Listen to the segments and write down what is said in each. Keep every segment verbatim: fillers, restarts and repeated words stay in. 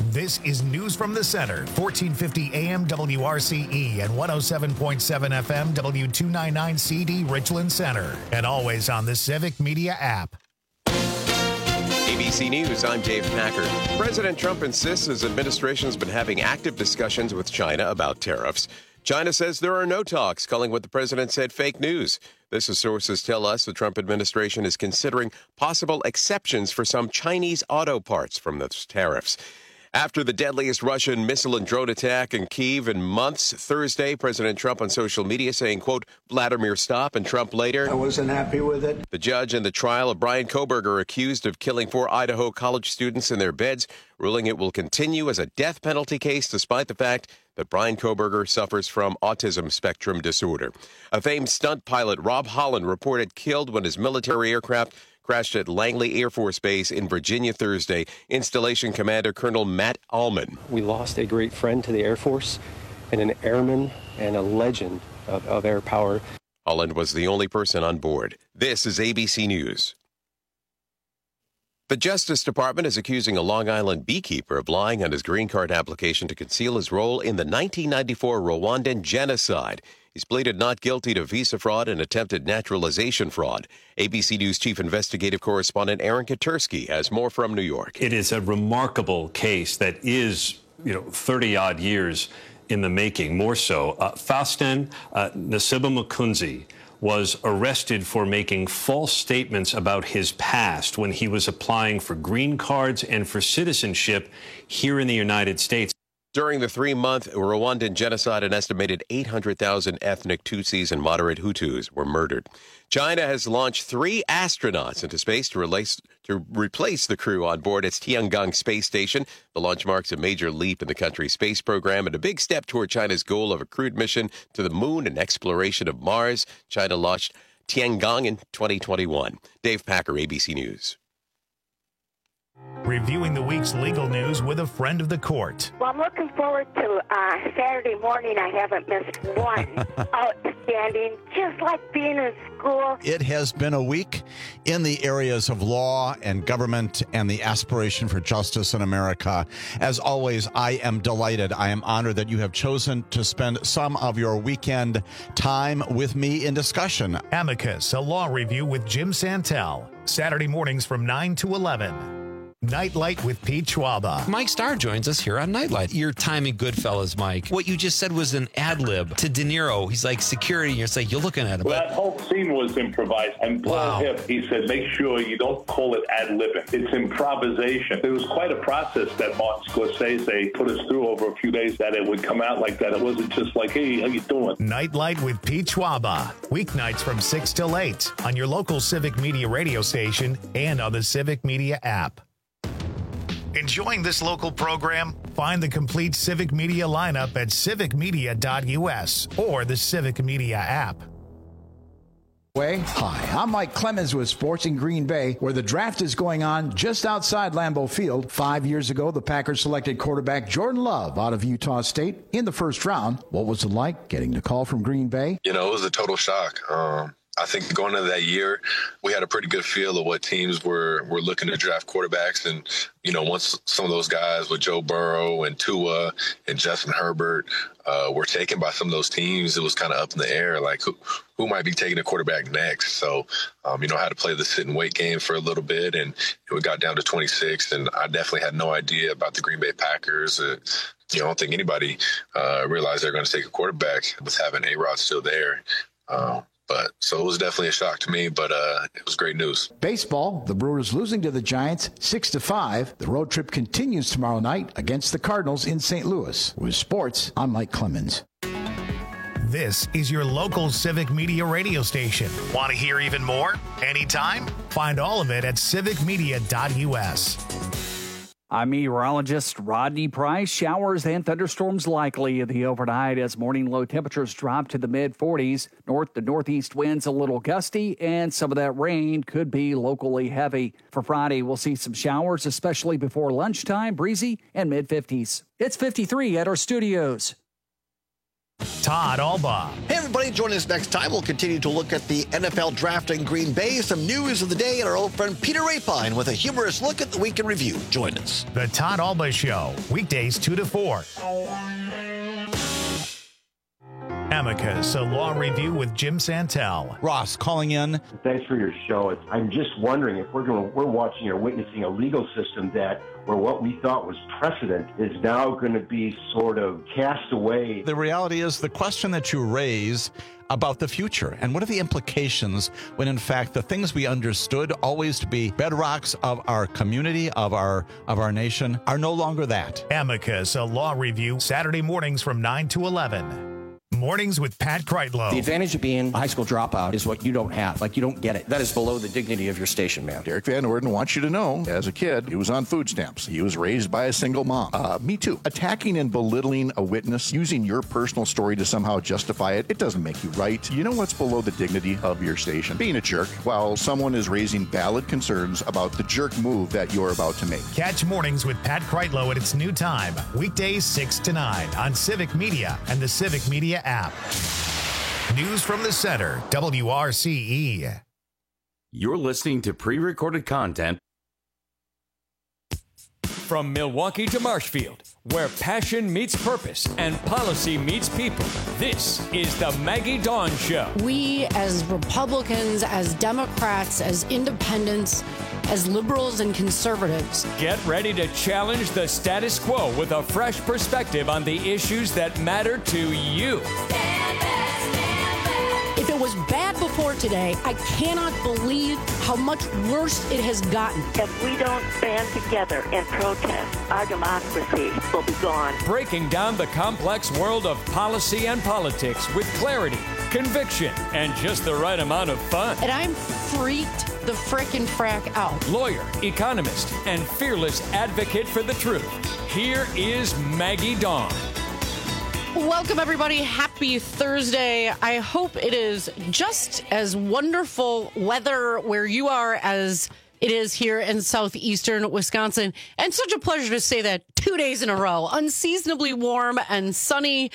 This is News from the Center, fourteen fifty A M W R C E and one oh seven point seven F M W two ninety-nine C D Richland Center. And always on the Civic Media app. A B C News, I'm Dave Packer. President Trump insists his administration has been having active discussions with China about tariffs. China says there are no talks, calling what the president said fake news. This is sources tell us the Trump administration is considering possible exceptions for some Chinese auto parts from those tariffs. After the deadliest Russian missile and drone attack in Kyiv in months, Thursday, President Trump on social media saying, quote, Vladimir, stop, and Trump later. I wasn't happy with it. The judge in the trial of Brian Kohberger accused of killing four Idaho college students in their beds, ruling it will continue as a death penalty case despite the fact that Brian Kohberger suffers from autism spectrum disorder. A famed stunt pilot, Rob Holland, reported killed when his military aircraft crashed at Langley Air Force Base in Virginia Thursday. Installation Commander Colonel Matt Allman. We lost a great friend to the Air Force and an airman and a legend of, of air power. Holland was the only person on board. This is A B C News. The Justice Department is accusing a Long Island beekeeper of lying on his green card application to conceal his role in the nineteen ninety-four Rwandan genocide. He's pleaded not guilty to visa fraud and attempted naturalization fraud. A B C News chief investigative correspondent Aaron Katersky has more from New York. It is a remarkable case that is, you know, thirty-odd years in the making, more so. Uh, Faustin uh, Nasiba Mukunzi was arrested for making false statements about his past when he was applying for green cards and for citizenship here in the United States. During the three-month Rwandan genocide, an estimated eight hundred thousand ethnic Tutsis and moderate Hutus were murdered. China has launched three astronauts into space to, replace, to replace the crew on board its Tiangong space station. The launch marks a major leap in the country's space program and a big step toward China's goal of a crewed mission to the moon and exploration of Mars. China launched Tiangong in twenty twenty-one. Dave Packer, A B C News. Reviewing the week's legal news with a friend of the court. Well, I'm looking forward to uh, Saturday morning. I haven't missed one. Outstanding, just like being in school. It has been a week in the areas of law and government and the aspiration for justice in America. As always, I am delighted. I am honored that you have chosen to spend some of your weekend time with me in discussion. Amicus, a law review with Jim Santel. Saturday mornings from nine to eleven. Nightlight with Pete Schwaba. Mike Starr joins us here on Nightlight. Your timing, Goodfellas, Mike. What you just said was an ad lib to De Niro. He's like security, and you're like, you're looking at him. Well, that whole scene was improvised. And Paul wow. Hipp, he said, make sure you don't call it ad libbing. It's improvisation. It was quite a process that Martin Scorsese put us through over a few days, that it would come out like that. It wasn't just like, hey, how you doing? Nightlight with Pete Schwaba. Weeknights from six till eight on your local Civic Media radio station and on the Civic Media app. Enjoying this local program? Find the complete Civic Media lineup at civic media dot U S or the Civic Media app. Hi, I'm Mike Clemens with Sports in Green Bay, where the draft is going on just outside Lambeau Field. Five years ago, the Packers selected quarterback Jordan Love out of Utah State in the first round. What was it like getting the call from Green Bay? You know, it was a total shock. Um, I think going into that year, we had a pretty good feel of what teams were were looking to draft quarterbacks. And, you know, once some of those guys with Joe Burrow and Tua and Justin Herbert uh, were taken by some of those teams, it was kind of up in the air, like who, who might be taking a quarterback next. So, um, you know, I had to play the sit and wait game for a little bit, and we got down to twenty-six, and I definitely had no idea about the Green Bay Packers. Uh, you know, I don't think anybody uh, realized they're going to take a quarterback with having A-Rod still there. Um, But so it was definitely a shock to me, but uh, it was great news. Baseball, the Brewers losing to the Giants six to five. The road trip continues tomorrow night against the Cardinals in Saint Louis. With sports, I'm Mike Clemens. This is your local Civic Media radio station. Want to hear even more? Anytime? Find all of it at civic media dot U S. I'm meteorologist Rodney Price. Showers and thunderstorms likely in the overnight as morning low temperatures drop to the mid forties. North to northeast winds a little gusty, and some of that rain could be locally heavy. For Friday, we'll see some showers, especially before lunchtime, breezy and mid fifties. It's fifty-three at our studios. Todd Alba. Hey, everybody, join us next time. We'll continue to look at the N F L draft in Green Bay, some news of the day, and our old friend Peter Rapine with a humorous look at the week in review. Join us. The Todd Alba Show, weekdays two to four. Amicus, a law review with Jim Santel. Ross calling in. Thanks for your show. I'm just wondering if we're going, we're watching or witnessing a legal system that where what we thought was precedent is now going to be sort of cast away. The reality is the question that you raise about the future and what are the implications when in fact the things we understood always to be bedrocks of our community, of our of our nation, are no longer that. Amicus, a law review, Saturday mornings from nine to eleven. Mornings with Pat Kreitlow. The advantage of being a high school dropout is what you don't have. Like, you don't get it. That is below the dignity of your station, man. Derek Van Orden wants you to know, as a kid, he was on food stamps. He was raised by a single mom. Uh, me too. Attacking and belittling a witness, using your personal story to somehow justify it, it doesn't make you right. You know what's below the dignity of your station? Being a jerk while someone is raising valid concerns about the jerk move that you're about to make. Catch Mornings with Pat Kreitlow at its new time, weekdays six to nine on Civic Media and the Civic Media app. News from the center, W R C E. You're listening to pre-recorded content from Milwaukee to Marshfield, where passion meets purpose and policy meets people. This is the Maggie Dawn Show. We, as Republicans, as Democrats, as independents, as liberals and conservatives, get ready to challenge the status quo with a fresh perspective on the issues that matter to you. Stand back, stand back. If it was bad before today, I cannot believe how much worse it has gotten. If we don't stand together and protest, our democracy will be gone. Breaking down the complex world of policy and politics with clarity, conviction, and just the right amount of fun. And I'm freaked the frickin' frack out. Lawyer, economist, and fearless advocate for the truth. Here is Maggie Dawn. Welcome, everybody. Happy Thursday. I hope it is just as wonderful weather where you are as it is here in southeastern Wisconsin. And such a pleasure to say that two days in a row. Unseasonably warm and sunny.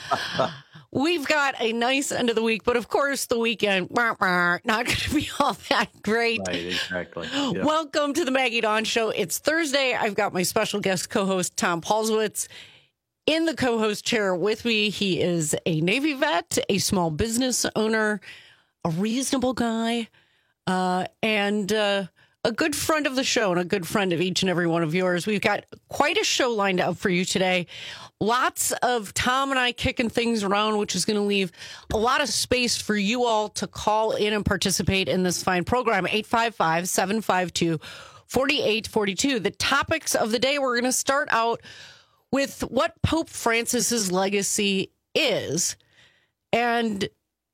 We've got a nice end of the week, but of course the weekend, not going to be all that great. Right, exactly. Yeah. Welcome to the Maggie Dawn Show. It's Thursday. I've got my special guest co-host, Tom Paulswitz, in the co-host chair with me. He is a Navy vet, a small business owner, a reasonable guy, uh, and uh, a good friend of the show and a good friend of each and every one of yours. We've got quite a show lined up for you today. Lots of Tom and I kicking things around, which is going to leave a lot of space for you all to call in and participate in this fine program. eight five five, seven five two, four eight four two. The topics of the day, we're going to start out with what Pope Francis's legacy is. And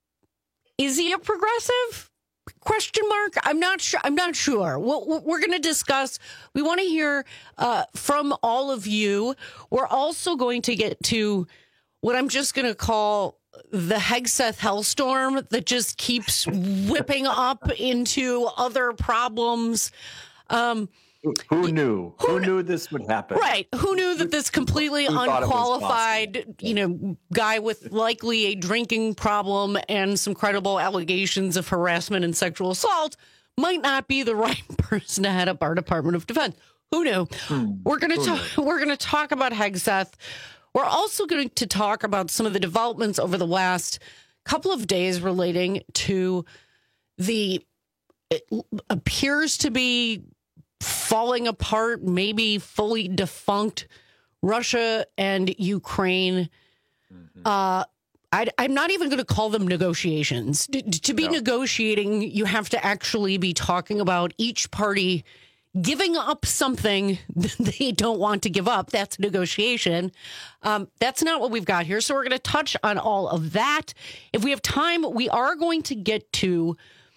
is he a progressive? Question mark. I'm not sure. I'm not sure. What we're going to discuss. We want to hear uh, from all of you. We're also going to get to what I'm just going to call the Hegseth hellstorm that just keeps whipping up into other problems. Um, Who, who knew? Who, who knew this would happen? Right. Who knew that this completely unqualified, you know, guy with likely a drinking problem and some credible allegations of harassment and sexual assault might not be the right person to head up our Department of Defense? Who knew? Hmm. We're going to talk. We're going to talk about Hegseth. We're also going to talk about some of the developments over the last couple of days relating to the, it appears to be falling apart, maybe fully defunct Russia and Ukraine. Mm-hmm. Uh, I, I'm not even going to call them negotiations. To, to be no. negotiating, you have to actually be talking about each party giving up something that they don't want to give up. That's negotiation. Um, that's not what we've got here. So we're going to touch on all of that. If we have time, we are going to get to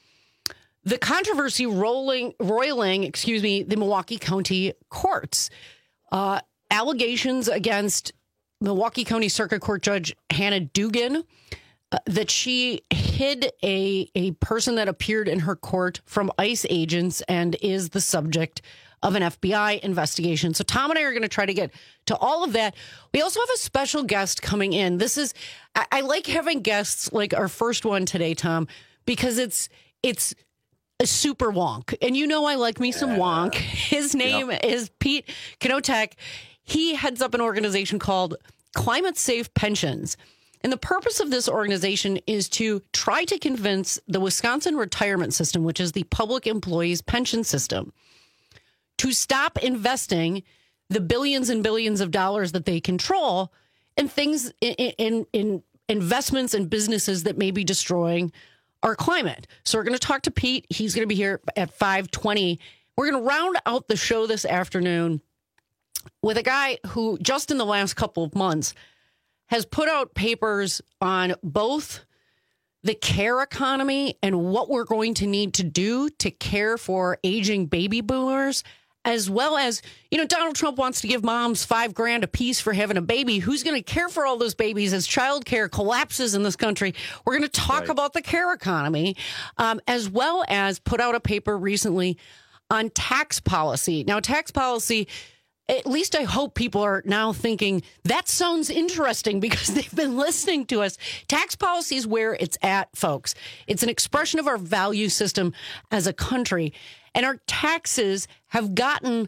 the controversy rolling, roiling, excuse me, the Milwaukee County courts. Uh, allegations against Milwaukee County Circuit Court Judge Hannah Dugan uh, that she hid a, a person that appeared in her court from ICE agents and is the subject of an F B I investigation. So Tom and I are going to try to get to all of that. We also have a special guest coming in. This is, I, I like having guests like our first one today, Tom, because it's, it's a super wonk. And you know, I like me some wonk. His name yep. is Pete Knotek. He heads up an organization called Climate Safe Pensions. And the purpose of this organization is to try to convince the Wisconsin retirement system, which is the public employees pension system, to stop investing the billions and billions of dollars that they control in things, in, in, in investments and businesses that may be destroying our climate. So we're going to talk to Pete. He's going to be here at five twenty. We're going to round out the show this afternoon with a guy who just in the last couple of months has put out papers on both the care economy and what we're going to need to do to care for aging baby boomers, as well as, you know, Donald Trump wants to give moms five grand a piece for having a baby. Who's going to care for all those babies as childcare collapses in this country? We're going to talk right. about the care economy, um, as well as put out a paper recently on tax policy. Now, tax policy, at least I hope people are now thinking that sounds interesting because they've been listening to us. Tax policy is where it's at, folks. It's an expression of our value system as a country. And our taxes have gotten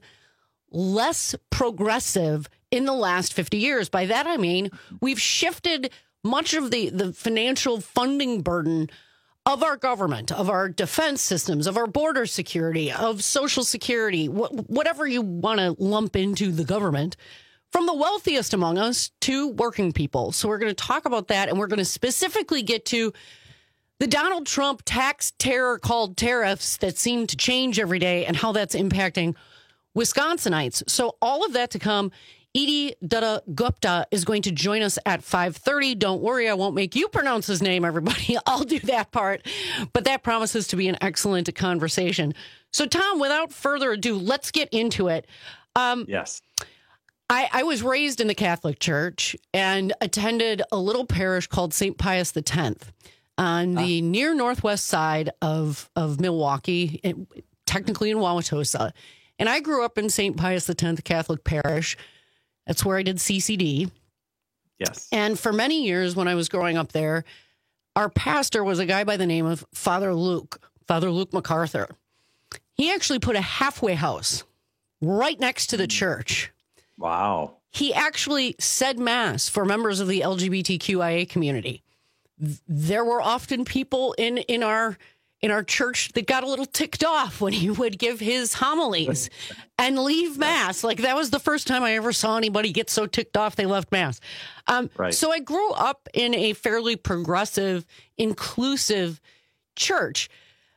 less progressive in the last fifty years. By that, I mean, we've shifted much of the, the financial funding burden of our government, of our defense systems, of our border security, of Social Security, wh- whatever you want to lump into the government, from the wealthiest among us to working people. So we're going to talk about that, and we're going to specifically get to the Donald Trump tax terror called tariffs that seem to change every day and how that's impacting Wisconsinites. So all of that to come. Edie Dutta Gupta is going to join us at five thirty. Don't worry, I won't make you pronounce his name, everybody. I'll do that part. But that promises to be an excellent conversation. So, Tom, without further ado, let's get into it. Um, yes. I, I was raised in the Catholic Church and attended a little parish called Saint Pius the tenth on the ah. near northwest side of, of Milwaukee, technically in Wauwatosa. And I grew up in Saint Pius the tenth Catholic Parish. That's where I did C C D. Yes. And for many years when I was growing up there, our pastor was a guy by the name of Father Luke, Father Luke MacArthur. He actually put a halfway house right next to the church. Wow. He actually said mass for members of the L G B T Q I A community. There were often people in, in our in our church that got a little ticked off when he would give his homilies and leave mass. Like, that was the first time I ever saw anybody get so ticked off they left mass. Um, right. So I grew up in a fairly progressive, inclusive church.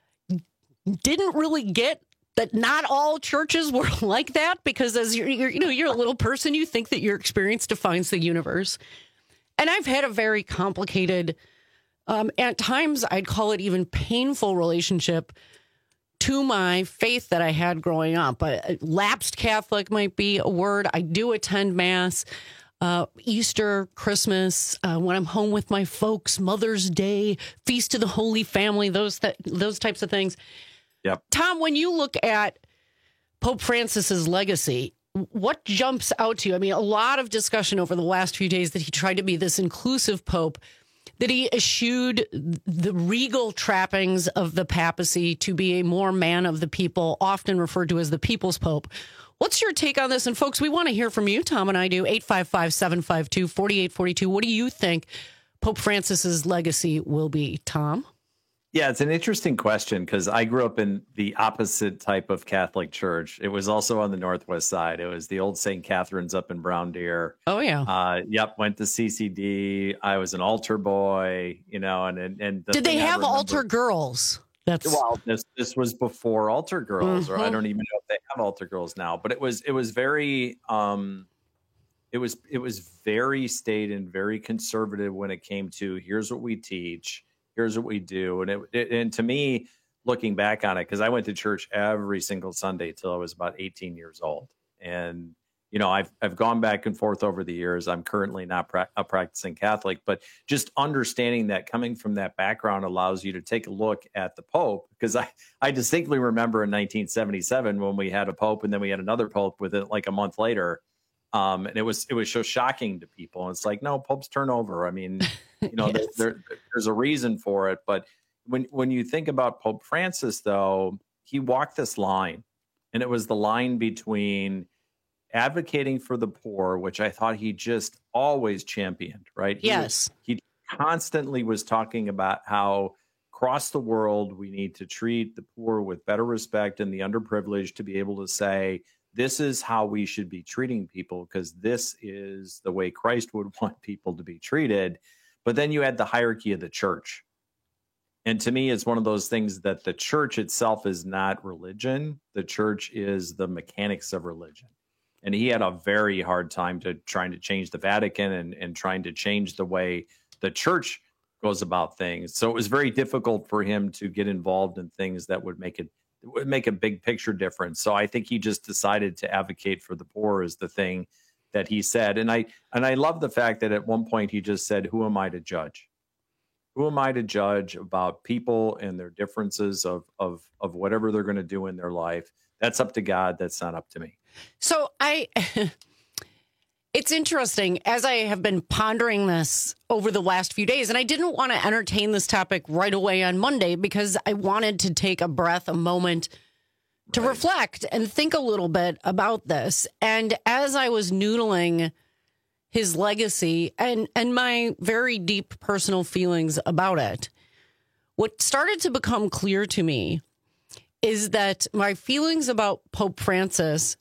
Didn't really get that not all churches were like that, because as you're, you're, you know, you're a little person, you think that your experience defines the universe. And I've had a very complicated, Um, at times, I'd call it even painful relationship to my faith that I had growing up. A lapsed Catholic might be a word. I do attend Mass, uh, Easter, Christmas, uh, when I'm home with my folks, Mother's Day, Feast of the Holy Family, those th- those types of things. Yep. Tom, when you look at Pope Francis's legacy, what jumps out to you? I mean, a lot of discussion over the last few days that he tried to be this inclusive Pope, that he eschewed the regal trappings of the papacy to be a more man of the people, often referred to as the people's pope. What's your take on this? And folks, we want to hear from you. Tom and I do. eight five five, seven five two, four eight four two. What do you think Pope Francis's legacy will be, Tom? Yeah, it's an interesting question because I grew up in the opposite type of Catholic church. It was also on the northwest side. It was the old Saint Catherine's up in Brown Deer. Oh, yeah. Uh, yep, went to C C D. I was an altar boy, you know, and and, and the did they have remember, altar girls? That's well, this this was before altar girls, mm-hmm. or I don't even know if they have altar girls now. But it was it was very um, it was it was very staid and very conservative when it came to here's what we teach. Here's what we do. And it, it and to me, looking back on it, because I went to church every single Sunday till I was about eighteen years old. And You know, I've I've gone back and forth over the years. I'm currently not pra- a practicing Catholic, but just understanding that coming from that background allows you to take a look at the Pope, because I, I distinctly remember in nineteen seventy-seven when we had a Pope and then we had another Pope with it like a month later. Um, and it was it was so shocking to people. And it's like, no, popes turn over. I mean, you know, yes. there, there, there's a reason for it. But when when you think about Pope Francis, though, he walked this line, and it was the line between advocating for the poor, which I thought he just always championed, right? He yes. Was, he constantly was talking about how across the world we need to treat the poor with better respect and the underprivileged to be able to say, this is how we should be treating people, because this is the way Christ would want people to be treated. But then you had the hierarchy of the church. And to me, it's one of those things that the church itself is not religion. The church is the mechanics of religion. And he had a very hard time to trying to change the Vatican and, and trying to change the way the church goes about things. So it was very difficult for him to get involved in things that would make it would make a big picture difference. So I think he just decided to advocate for the poor as the thing that he said. And I and I love the fact that at one point he just said, who am I to judge? Who am I to judge about people and their differences of of of whatever they're going to do in their life? That's up to God. That's not up to me. So I, it's interesting as I have been pondering this over the last few days, and I didn't want to entertain this topic right away on Monday because I wanted to take a breath, a moment to right. reflect and think a little bit about this. And as I was noodling his legacy and, and my very deep personal feelings about it, what started to become clear to me is that my feelings about Pope Francis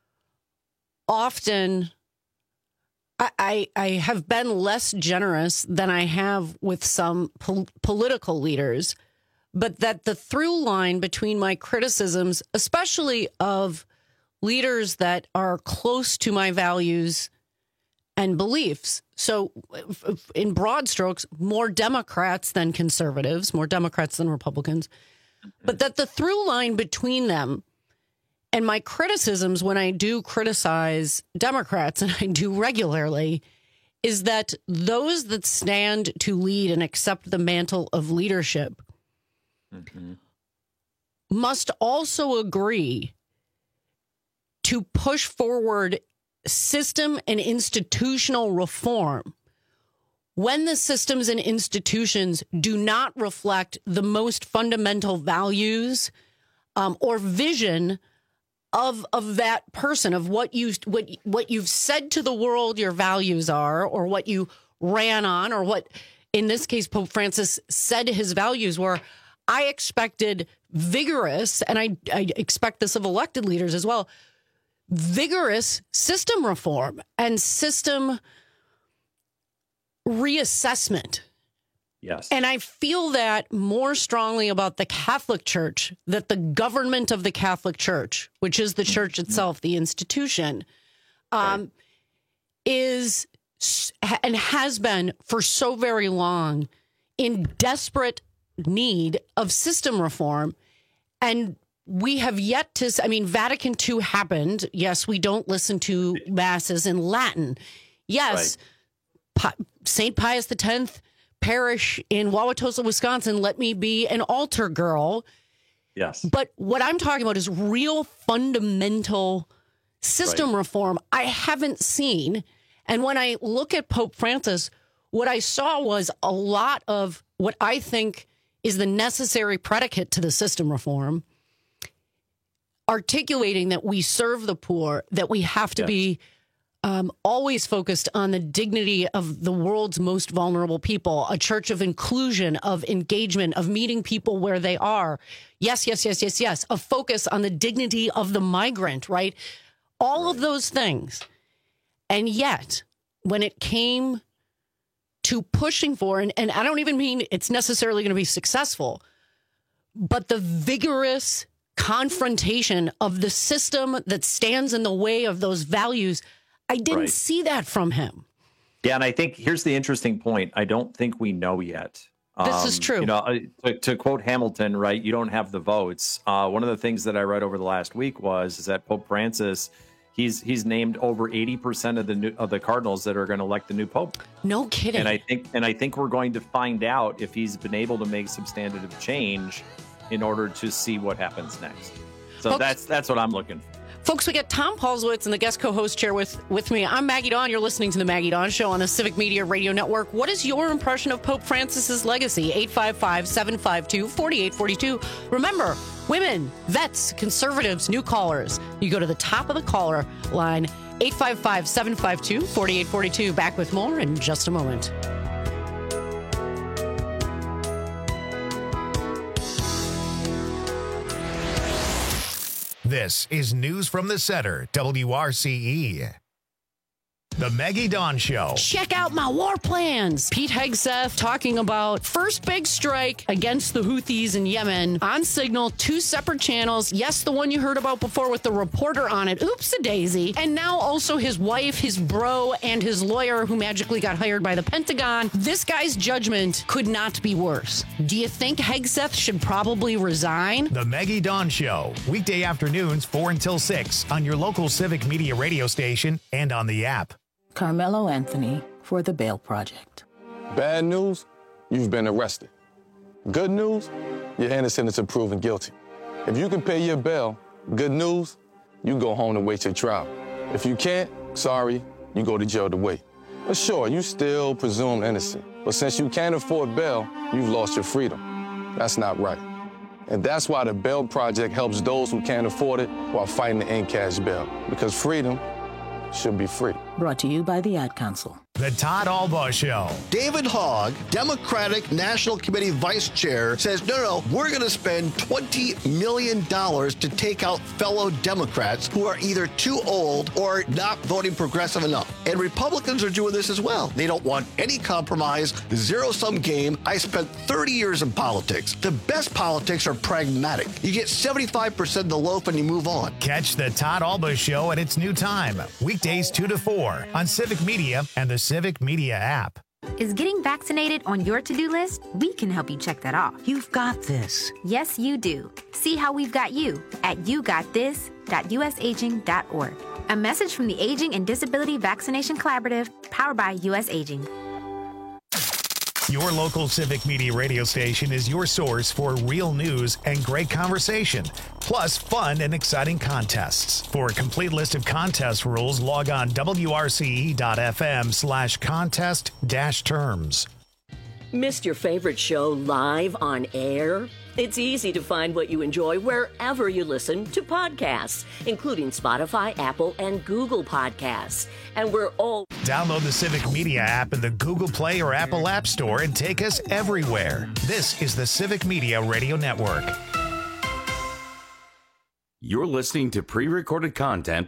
often, I, I, I have been less generous than I have with some pol- political leaders, but that the through line between my criticisms, especially of leaders that are close to my values and beliefs. So in broad strokes, more Democrats than conservatives, more Democrats than Republicans, but that the through line between them and my criticisms when I do criticize Democrats, and I do regularly, is that those that stand to lead and accept the mantle of leadership mm-hmm. must also agree to push forward system and institutional reform when the systems and institutions do not reflect the most fundamental values um, or vision of of that person, of what you what what you've said to the world your values are, or what you ran on, or what in this case Pope Francis said his values were. I expected vigorous, and I I expect this of elected leaders as well, vigorous system reform and system reassessment. Yes. And I feel that more strongly about the Catholic Church, that the government of the Catholic Church, which is the church itself, the institution, um, right. is and has been for so very long in desperate need of system reform. And we have yet to, I mean, Vatican Two happened. Yes, we don't listen to masses in Latin. Yes, right. Saint Pius the Tenth parish in Wauwatosa, Wisconsin, let me be an altar girl. Yes. But what I'm talking about is real fundamental system right. reform I haven't seen. And when I look at Pope Francis, what I saw was a lot of what I think is the necessary predicate to the system reform, articulating that we serve the poor, that we have to yes. be Um, always focused on the dignity of the world's most vulnerable people, a church of inclusion, of engagement, of meeting people where they are. Yes, yes, yes, yes, yes. A focus on the dignity of the migrant, right? All right. of those things. And yet, when it came to pushing for, and, and I don't even mean it's necessarily going to be successful, but the vigorous confrontation of the system that stands in the way of those values, I didn't right. see that from him. Yeah, and I think here's the interesting point. I don't think we know yet. This um, is true. You know, to, to quote Hamilton, right? You don't have the votes. Uh, one of the things that I read over the last week was is that Pope Francis he's he's named over eighty percent of the new, of the cardinals that are going to elect the new pope. No kidding. And I think and I think we're going to find out if he's been able to make substantive change in order to see what happens next. So Folks, that's that's what I'm looking for. Folks, we got Tom Paulswitz in the guest co-host chair with, with me. I'm Maggie Dawn. You're listening to the Maggie Dawn Show on the Civic Media Radio Network. What is your impression of Pope Francis's legacy? eight five five, seven five two, four eight four two. Remember, women, vets, conservatives, new callers. You go to the top of the caller line, eight five five, seven five two, four eight four two. Back with more in just a moment. This is News from the Center, W R C E. The Maggie Dawn Show. Check out my war plans. Pete Hegseth talking about first big strike against the Houthis in Yemen on Signal, two separate channels. Yes, the one you heard about before with the reporter on it. Oops-a-daisy. And now also his wife, his bro, and his lawyer who magically got hired by the Pentagon. This guy's judgment could not be worse. Do you think Hegseth should probably resign? The Maggie Dawn Show. Weekday afternoons, four until six on your local Civic Media radio station and on the app. Carmelo Anthony for the Bail Project. Bad news, you've been arrested. Good news, you're innocent until proven guilty. If you can pay your bail, good news, you go home to wait your trial. If you can't, sorry, you go to jail to wait. But sure, you still presumed innocent. But since you can't afford bail, you've lost your freedom. That's not right. And that's why the Bail Project helps those who can't afford it while fighting to end cash bail. Because freedom should be free. Brought to you by the Ad Council. The Todd Albaugh Show. David Hogg, Democratic National Committee Vice Chair, says, no, no, we're going to spend twenty million dollars to take out fellow Democrats who are either too old or not voting progressive enough. And Republicans are doing this as well. They don't want any compromise, zero-sum game. I spent thirty years in politics. The best politics are pragmatic. You get seventy-five percent of the loaf and you move on. Catch the Todd Albaugh Show at its new time, weekdays two to four on Civic Media and the Civic Media app. Is getting vaccinated on your to-do list? We can help you check that off. You've got this. Yes, you do. See how we've got you at you got this dot u s aging dot org. A message from the Aging and Disability Vaccination Collaborative, powered by U S Aging. Your local Civic Media radio station is your source for real news and great conversation, plus fun and exciting contests. For a complete list of contest rules, log on w r c e dot f m slash contest dash terms. Missed your favorite show live on air? It's easy to find what you enjoy wherever you listen to podcasts, including Spotify, Apple, and Google Podcasts. And we're all... Download the Civic Media app in the Google Play or Apple App Store and take us everywhere. This is the Civic Media Radio Network. You're listening to pre-recorded content.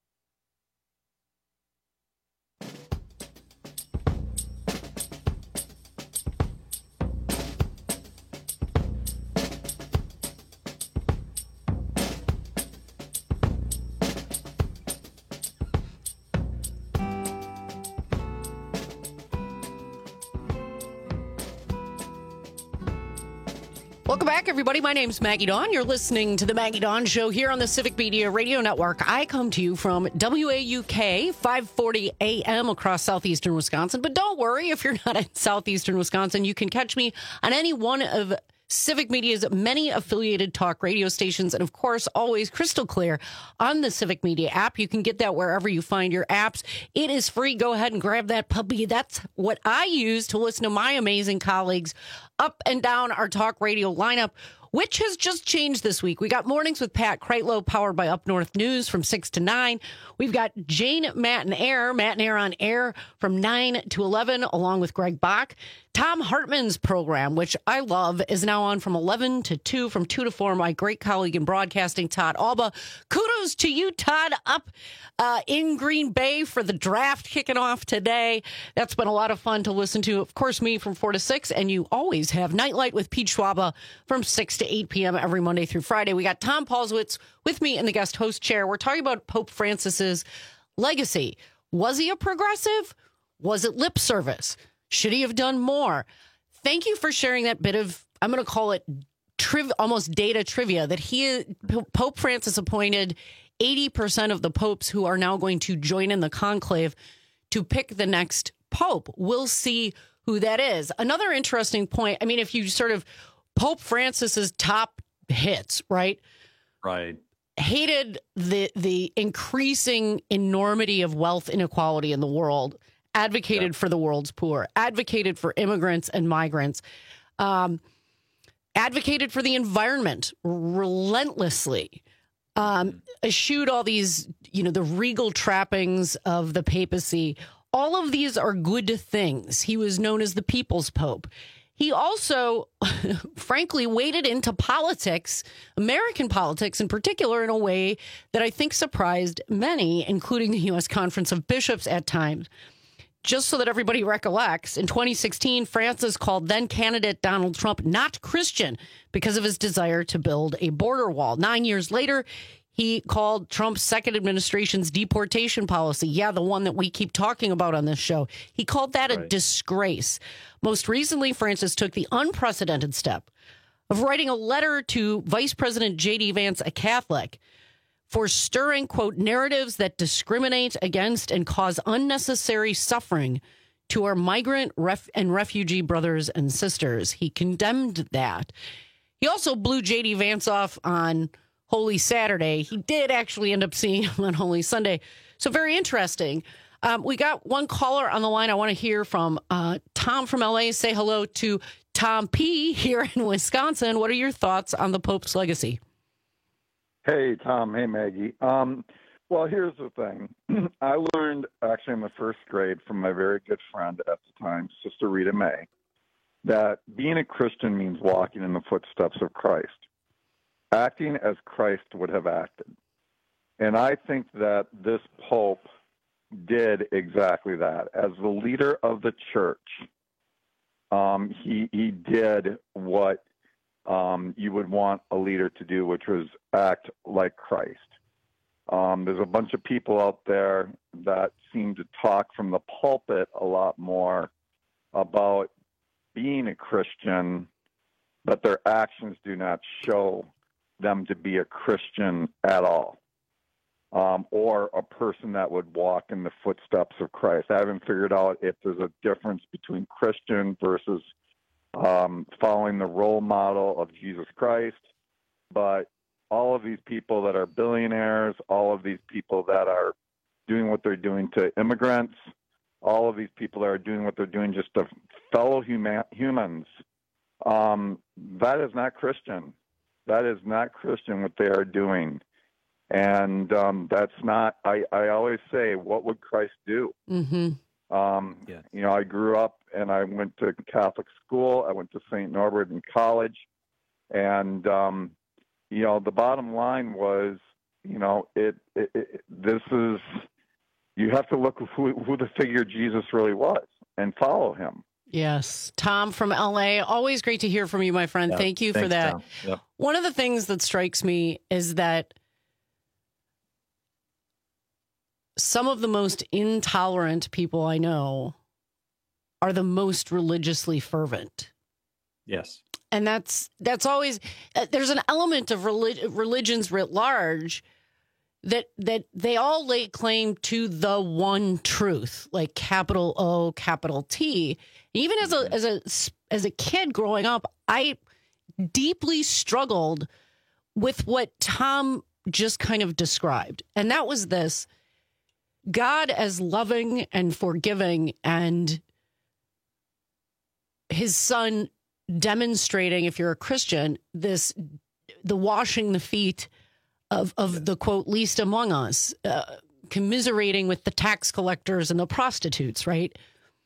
Welcome back, everybody. My name's Maggie Dawn. You're listening to the Maggie Dawn Show here on the Civic Media Radio Network. I come to you from W A U K, five forty A M across southeastern Wisconsin. But don't worry, if you're not in southeastern Wisconsin, you can catch me on any one of Civic Media's many affiliated talk radio stations, and of course, always crystal clear on the Civic Media app. You can get that wherever you find your apps. It is free. Go ahead and grab that puppy. That's what I use to listen to my amazing colleagues up and down our talk radio lineup, which has just changed this week. We got Mornings with Pat Kreitlow, powered by Up North News from six to nine. We've got Jane Matt and Air, Matt and Air on air from nine to eleven, along with Greg Bach. Tom Hartman's program, which I love, is now on from eleven to two, from two to four. My great colleague in broadcasting, Todd Albaugh. Kudos to you, Todd, up uh, in Green Bay for the draft kicking off today. That's been a lot of fun to listen to. Of course, me from four to six, and you always have Nightlight with Pete Schwaba from six to eight p.m. every Monday through Friday. We got Tom Paulswitz with me in the guest host chair. We're talking about Pope Francis's legacy. Was he a progressive? Was it lip service? Should he have done more? Thank you for sharing that bit of, I'm going to call it triv- almost data trivia, that he, Pope Francis appointed eighty percent of the popes who are now going to join in the conclave to pick the next pope. We'll see who that is. Another interesting point, I mean, if you sort of, Pope Francis's top hits, right? Right. Hated the the increasing enormity of wealth inequality in the world, advocated yeah. for the world's poor, advocated for immigrants and migrants, um, advocated for the environment relentlessly, um, eschewed all these, you know, the regal trappings of the papacy. All of these are good things. He was known as the People's Pope. He also, frankly, waded into politics, American politics in particular, in a way that I think surprised many, including the U S Conference of Bishops at times. Just so that everybody recollects, in twenty sixteen, Francis called then-candidate Donald Trump not Christian because of his desire to build a border wall. Nine years later, he called Trump's second administration's deportation policy, yeah, the one that we keep talking about on this show, he called that a right. disgrace. Most recently, Francis took the unprecedented step of writing a letter to Vice President J D Vance, a Catholic, for stirring, quote, narratives that discriminate against and cause unnecessary suffering to our migrant ref- and refugee brothers and sisters. He condemned that. He also blew J D Vance off on Holy Saturday. He did actually end up seeing him on Holy Sunday. So very interesting. Um, we got one caller on the line I want to hear from. Uh, Tom from L A. Say hello to Tom P. here in Wisconsin. What are your thoughts on the Pope's legacy? Hey, Tom. Hey, Maggie. Um, well, here's the thing. I learned actually in the first grade from my very good friend at the time, Sister Rita May, that being a Christian means walking in the footsteps of Christ, acting as Christ would have acted. And I think that this Pope did exactly that. As the leader of the church, um, he, he did what um, you would want a leader to do, which was act like Christ. Um, there's a bunch of people out there that seem to talk from the pulpit a lot more about being a Christian, but their actions do not show them to be a Christian at all, um, or a person that would walk in the footsteps of Christ. I haven't figured out if there's a difference between Christian versus um, following the role model of Jesus Christ, but all of these people that are billionaires, all of these people that are doing what they're doing to immigrants, all of these people that are doing what they're doing just to fellow human, humans, um, that is not Christian. That is not Christian what they are doing. And um, that's not, I, I always say, what would Christ do? Mm-hmm. Um, yeah. You know, I grew up and I went to Catholic school. I went to Saint Norbert in college. And, um, you know, the bottom line was, you know, it, it, it this is, you have to look who, who the figure Jesus really was and follow him. Yes. Tom from L A, always great to hear from you, my friend. Yeah. Thank you Thanks, for that. Yep. One of the things that strikes me is that some of the most intolerant people I know are the most religiously fervent. Yes. And that's that's always, uh, there's an element of relig- religions writ large that that they all lay claim to the one truth, like capital O, capital T. Even as a as a as a kid growing up, I deeply struggled with what Tom just kind of described. And that was this: God as loving and forgiving, and his son demonstrating, if you're a Christian, this, the washing the feet of, of the, quote, least among us, uh, commiserating with the tax collectors and the prostitutes, right?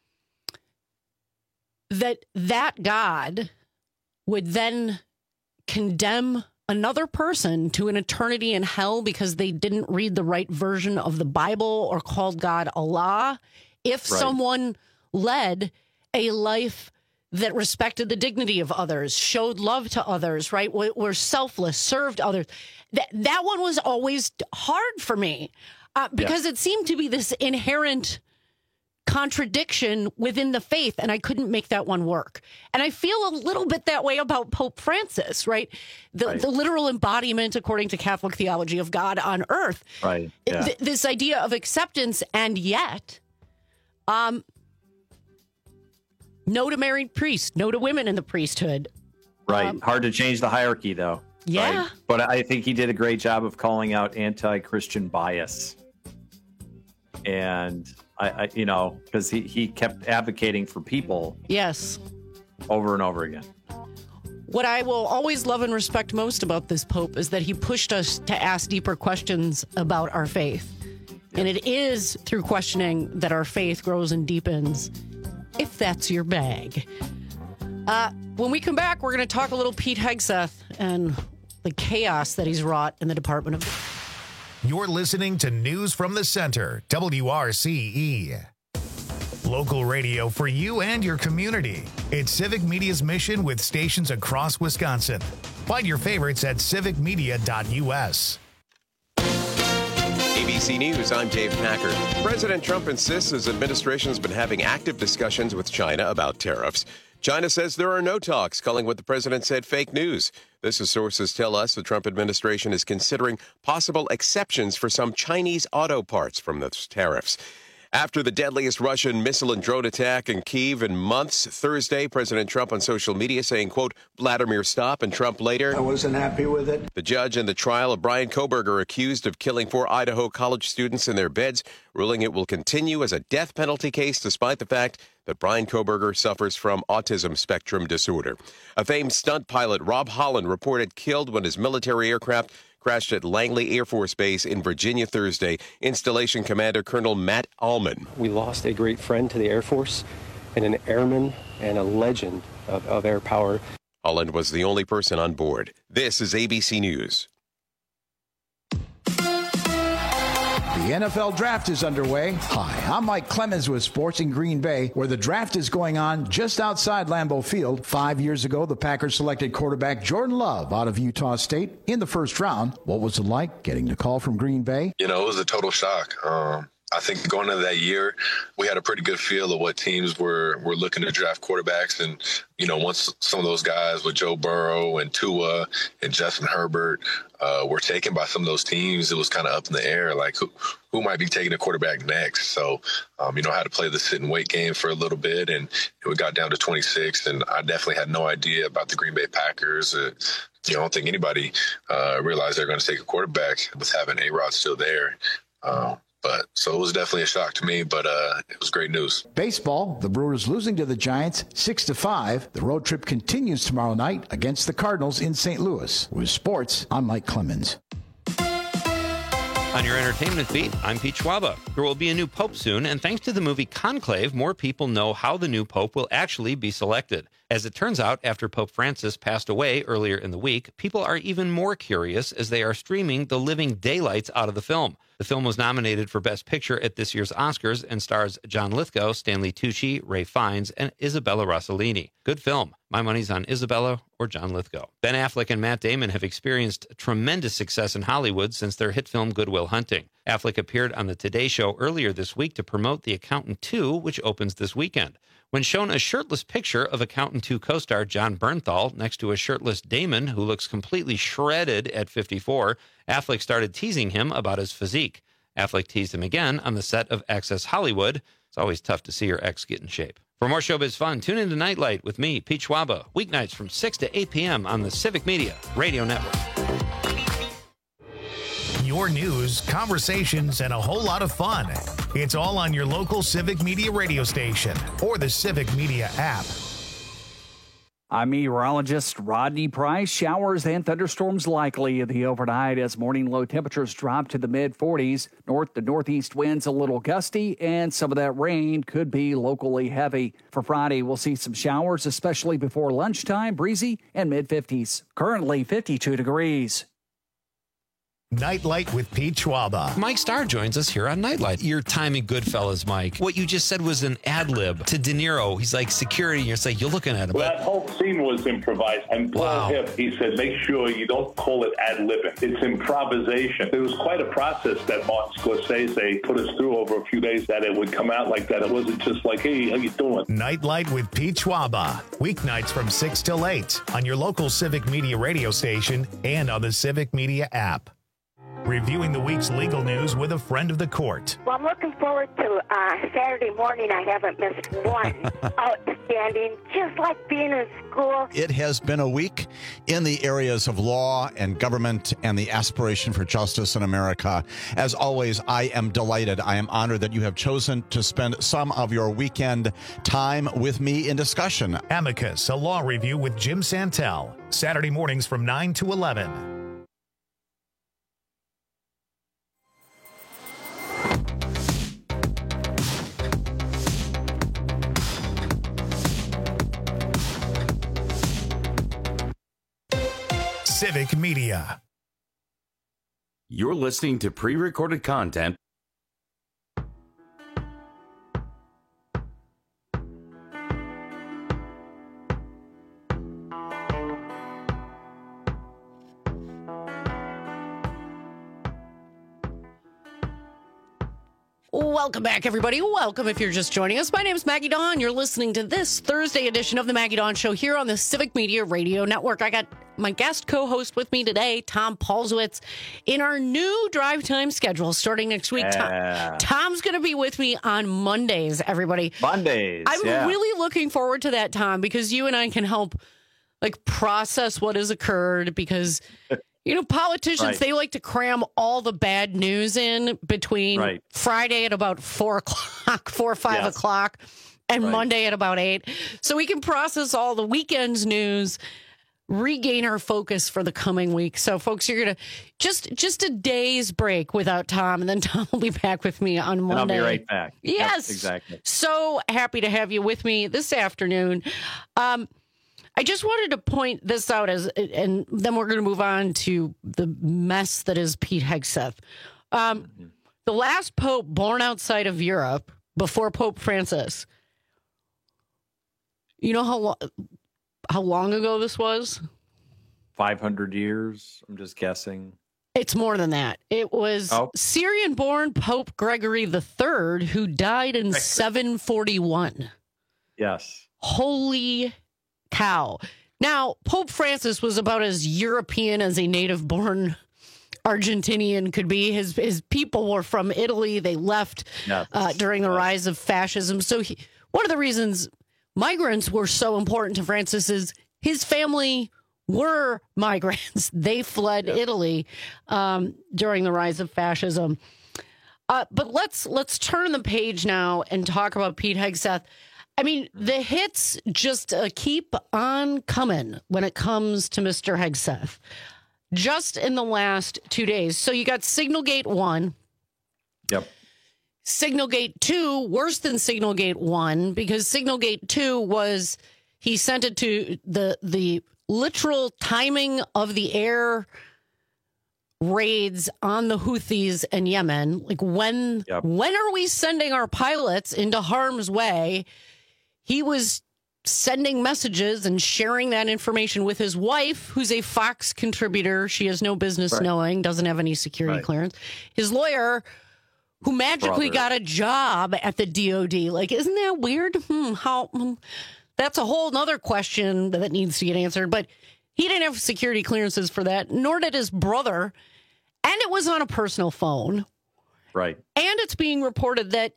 That that God would then condemn another person to an eternity in hell because they didn't read the right version of the Bible or called God Allah, if Right. someone led a life that respected the dignity of others, showed love to others, right? Were, were selfless, served others. That that one was always hard for me uh, because yeah. it seemed to be this inherent contradiction within the faith, and I couldn't make that one work. And I feel a little bit that way about Pope Francis, right? The, right. the literal embodiment, according to Catholic theology, of God on earth. Right. Yeah. Th- this idea of acceptance, and yet, um, no to married priests, no to women in the priesthood. Right. Um, Hard to change the hierarchy, though. Yeah. Right? But I think he did a great job of calling out anti-Christian bias. And I, I you know, because he, he kept advocating for people. Yes. Over and over again. What I will always love and respect most about this Pope is that he pushed us to ask deeper questions about our faith. And it is through questioning that our faith grows and deepens, if that's your bag. Uh, when we come back, we're going to talk a little Pete Hegseth and the chaos that he's wrought in the Department of... You're listening to News from the Center, W R C E. Local radio for you and your community. It's Civic Media's mission with stations across Wisconsin. Find your favorites at civic media dot u s. A B C News, I'm Dave Packard. President Trump insists his administration has been having active discussions with China about tariffs. China says there are no talks, calling what the president said fake news. This is sources tell us the Trump administration is considering possible exceptions for some Chinese auto parts from those tariffs. After the deadliest Russian missile and drone attack in Kyiv in months, Thursday, President Trump on social media saying, quote, Vladimir, stop, and Trump later. I wasn't happy with it. The judge in the trial of Brian Kohberger accused of killing four Idaho college students in their beds, ruling it will continue as a death penalty case despite the fact that Brian Kohberger suffers from autism spectrum disorder. A famed stunt pilot, Rob Holland, reported killed when his military aircraft crashed at Langley Air Force Base in Virginia Thursday. Installation Commander Colonel Matt Allman. We lost a great friend to the Air Force and an airman and a legend of, of air power. Holland was the only person on board. This is A B C News. The N F L Draft is underway. Hi, I'm Mike Clemens with Sports in Green Bay, where the draft is going on just outside Lambeau Field. Five years ago, the Packers selected quarterback Jordan Love out of Utah State in the first round. What was it like getting the call from Green Bay? You know, it was a total shock. Um, I think going into that year, we had a pretty good feel of what teams were were looking to draft quarterbacks. And, you know, once some of those guys with Joe Burrow and Tua and Justin Herbert uh, were taken by some of those teams, it was kind of up in the air, like who, who might be taking a quarterback next. So, um, you know, I had to play the sit and wait game for a little bit, and we got down to twenty-six, and I definitely had no idea about the Green Bay Packers. Uh, you know, I don't think anybody uh, realized they were going to take a quarterback with having A-Rod still there. Um, But so it was definitely a shock to me, but uh, it was great news. Baseball, the Brewers losing to the Giants six to five. The road trip continues tomorrow night against the Cardinals in Saint Louis. With sports, I'm Mike Clemens. On your entertainment beat, I'm Pete Schwaba. There will be a new pope soon, and thanks to the movie Conclave, more people know how the new pope will actually be selected. As it turns out, after Pope Francis passed away earlier in the week, people are even more curious as they are streaming the living daylights out of the film. The film was nominated for Best Picture at this year's Oscars and stars John Lithgow, Stanley Tucci, Ray Fiennes, and Isabella Rossellini. Good film. My money's on Isabella or John Lithgow. Ben Affleck and Matt Damon have experienced tremendous success in Hollywood since their hit film Good Will Hunting. Affleck appeared on the Today Show earlier this week to promote The Accountant two, which opens this weekend. When shown a shirtless picture of Accountant two co-star John Bernthal next to a shirtless Damon who looks completely shredded at fifty-four, Affleck started teasing him about his physique. Affleck teased him again on the set of Access Hollywood. It's always tough to see your ex get in shape. For more showbiz fun, tune into Nightlight with me, Pete Schwaba, weeknights from six to eight p.m. on the Civic Media Radio Network. Your news, conversations, and a whole lot of fun. It's all on your local Civic Media radio station or the Civic Media app. I'm meteorologist Rodney Price. Showers and thunderstorms likely in the overnight as morning low temperatures drop to the mid forties. North to northeast winds a little gusty, and some of that rain could be locally heavy. For Friday, we'll see some showers, especially before lunchtime, breezy and mid fifties. Currently fifty-two degrees. Nightlight with Pete Schwaba. Mike Starr joins us here on Nightlight. Your time in Goodfellas, Mike. What you just said was an ad lib to De Niro. He's like security, and you're like, you're looking at him. Well, that whole scene was improvised. And Paul Wow. Hipp, he said, make sure you don't call it ad libbing. It's improvisation. It was quite a process that Martin Scorsese put us through over a few days that it would come out like that. It wasn't just like, hey, how you doing? Nightlight with Pete Schwaba. Weeknights from six till eight on your local Civic Media radio station and on the Civic Media app. Reviewing the week's legal news with a friend of the court. Well, I'm looking forward to uh, Saturday morning. I haven't missed one. Outstanding, just like being in school. It has been a week in the areas of law and government and the aspiration for justice in America. As always, I am delighted. I am honored that you have chosen to spend some of your weekend time with me in discussion. Amicus, a law review with Jim Santel. Saturday mornings from nine to eleven. Civic Media. You're listening to pre-recorded content. Welcome back, everybody. Welcome if you're just joining us. My name is Maggie Dawn. You're listening to this Thursday edition of the Maggie Dawn Show here on the Civic Media Radio Network. I got my guest co-host with me today, Tom Paulswitz, in our new drive time schedule starting next week. Yeah. Tom, Tom's going to be with me on Mondays, everybody. Mondays. I'm yeah. really looking forward to that, Tom, because you and I can help like process what has occurred because... You know, politicians, right. they like to cram all the bad news in between right. Friday at about four o'clock, four or five yes. o'clock, and right. Monday at about eight. So we can process all the weekend's news, regain our focus for the coming week. So, folks, you're going to just just a day's break without Tom, and then Tom will be back with me on Monday. And I'll be right back. Yes. Yep, exactly. So happy to have you with me this afternoon. Um, I just wanted to point this out as, and then we're going to move on to the mess that is Pete Hegseth. Um, mm-hmm. The last pope born outside of Europe before Pope Francis. You know how lo- how long ago this was? five hundred years. I'm just guessing. It's more than that. It was oh. Syrian-born Pope Gregory the Third, who died in seven forty-one. Yes. Holy cow. Now, Pope Francis was about as European as a native-born Argentinian could be. His his people were from Italy. They left yes. uh, during the rise of fascism. So he, one of the reasons migrants were so important to Francis is his family were migrants. They fled yes. Italy um, during the rise of fascism. Uh, but let's let's turn the page now and talk about Pete Hegseth. I mean, the hits just uh, keep on coming when it comes to Mister Hegseth. Just in the last two days. So you got Signalgate one. Yep. Signalgate two, worse than Signalgate one, because Signalgate two was, he sent it to the the literal timing of the air raids on the Houthis in Yemen. Like, when, yep. when are we sending our pilots into harm's way? He was sending messages and sharing that information with his wife, who's a Fox contributor. She has no business right. knowing, doesn't have any security right. clearance. His lawyer, who magically Brother. got a job at the D O D. Like, isn't that weird? Hmm, how? Hmm. That's a whole nother question that needs to get answered. But he didn't have security clearances for that, nor did his brother. And it was on a personal phone. Right. And it's being reported that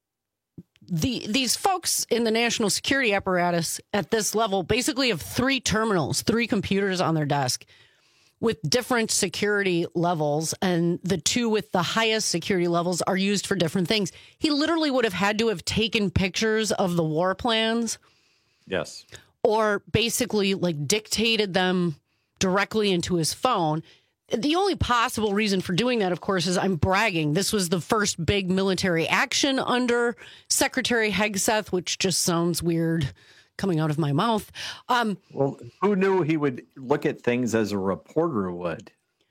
The these folks in the national security apparatus at this level basically have three terminals, three computers on their desk with different security levels, and the two with the highest security levels are used for different things. He literally would have had to have taken pictures of the war plans. Yes. Or basically like dictated them directly into his phone. The only possible reason for doing that, of course, is I'm bragging. This was the first big military action under Secretary Hegseth, which just sounds weird coming out of my mouth. Um, well, who knew he would look at things as a reporter would?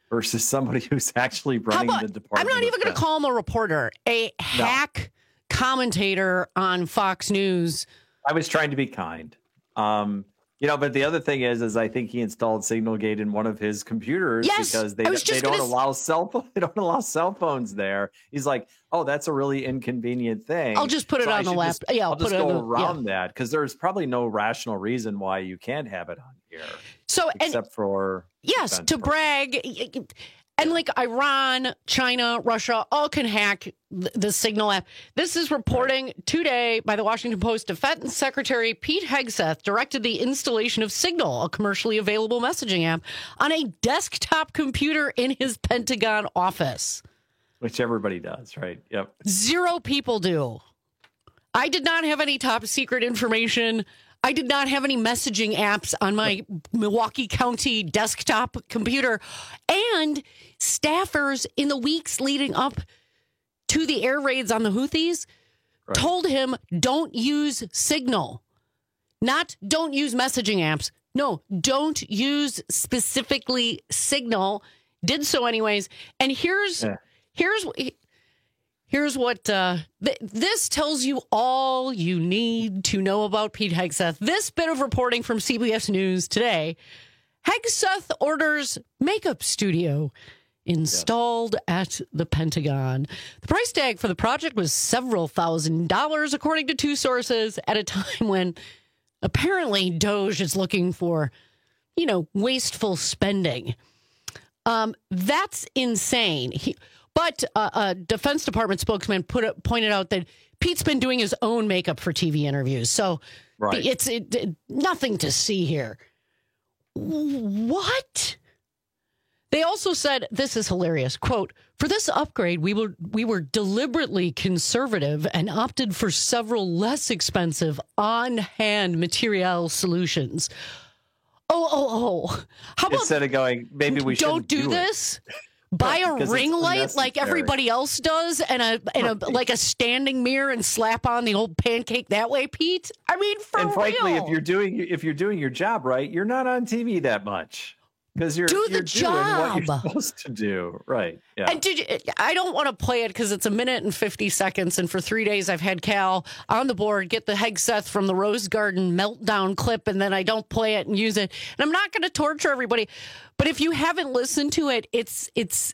versus somebody who's actually running about, the department. I'm not even going to call him a reporter, a hack no. commentator on Fox News. I was trying to be kind. Um, you know, but the other thing is, is I think he installed Signalgate in one of his computers yes, because they they don't gonna... allow cell phone, they don't allow cell phones there. He's like, oh, that's a really inconvenient thing. I'll just put it so on the laptop. Yeah, I'll, I'll put just it go on the, around yeah. that because there's probably no rational reason why you can't have it on here. So except and, for yes, to brag. And like Iran, China, Russia, all can hack the, the Signal app. This is reporting today by the Washington Post. Defense Secretary Pete Hegseth directed the installation of Signal, a commercially available messaging app, on a desktop computer in his Pentagon office. Which everybody does, right? Yep. Zero people do. I did not have any top secret information. I did not have any messaging apps on my Milwaukee County desktop computer. And staffers in the weeks leading up to the air raids on the Houthis right. told him, don't use Signal. Not don't use messaging apps. No, don't use specifically Signal. Did so anyways. And here's yeah. here's Here's what uh, th- this tells you all you need to know about Pete Hegseth. This bit of reporting from C B S News today. Hegseth orders makeup studio installed yes. at the Pentagon. The price tag for the project was several thousand dollars, according to two sources, at a time when apparently Doge is looking for, you know, wasteful spending. Um, that's insane. He... But uh, a Defense Department spokesman put it, pointed out that Pete's been doing his own makeup for T V interviews. So right. it's it, it, nothing to see here. What? They also said, this is hilarious, quote, for this upgrade, we were, we were deliberately conservative and opted for several less expensive on-hand material solutions. Oh, oh, oh. How about instead of going, maybe we don't do, do this? Buy a ring light like everybody else does and a and a like a standing mirror and slap on the old pancake that way, Pete. I mean, for and frankly, real. if you're doing if you're doing your job right, you're not on T V that much because you're do the you're job. doing what you're supposed to do, right? Yeah. And did you, I don't want to play it because it's a minute and fifty seconds, and for three days I've had Cal on the board get the Hegseth from the Rose Garden meltdown clip, and then I don't play it and use it, and I'm not going to torture everybody. But if you haven't listened to it, it's it's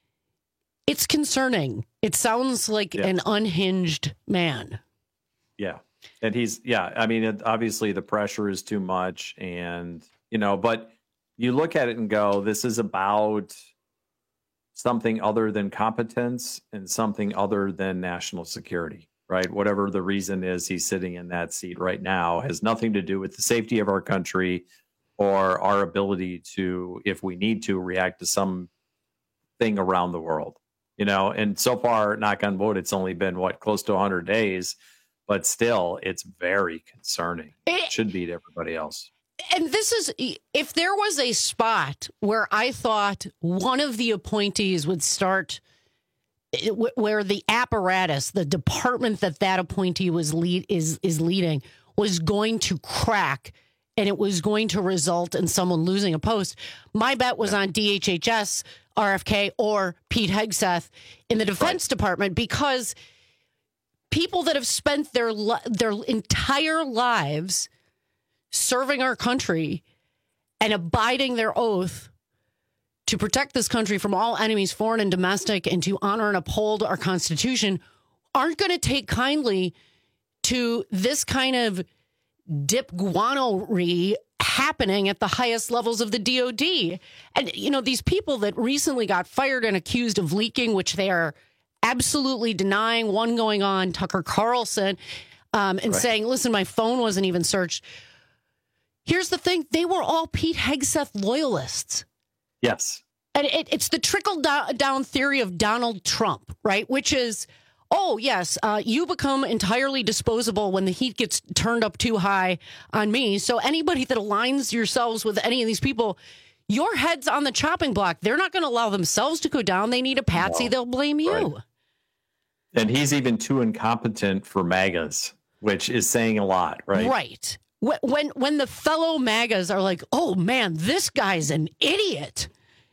it's concerning. It sounds like yes. an unhinged man. Yeah. And he's, yeah, I mean, it, obviously the pressure is too much. And, you know, but you look at it and go, this is about something other than competence and something other than national security, right? Whatever the reason is he's sitting in that seat right now has nothing to do with the safety of our country or our ability to, if we need to, react to some thing around the world, you know. And so far, knock on wood, it's only been what, close to one hundred days, but still, it's very concerning. It, it should be to everybody else. And this is, if there was a spot where I thought one of the appointees would start, where the apparatus, the department that that appointee was lead is is leading, was going to crack. And it was going to result in someone losing a post. My bet was on D H H S, R F K, or Pete Hegseth in the Defense right. Department, because people that have spent their their entire lives serving our country and abiding their oath to protect this country from all enemies, foreign and domestic, and to honor and uphold our Constitution, aren't going to take kindly to this kind of dip guano-ry happening at the highest levels of the D O D. And, you know, these people that recently got fired and accused of leaking, which they are absolutely denying, one going on Tucker Carlson um, and right. saying, listen, my phone wasn't even searched. Here's the thing. They were all Pete Hegseth loyalists. Yes. And it, it's the trickle-down theory of Donald Trump, right? Which is, oh, yes, uh, you become entirely disposable when the heat gets turned up too high on me. So anybody that aligns yourselves with any of these people, your head's on the chopping block. They're not going to allow themselves to go down. They need a patsy. No. They'll blame you. Right. And he's even too incompetent for MAGAs, which is saying a lot, right? Right. When when the fellow MAGAs are like, oh, man, this guy's an idiot.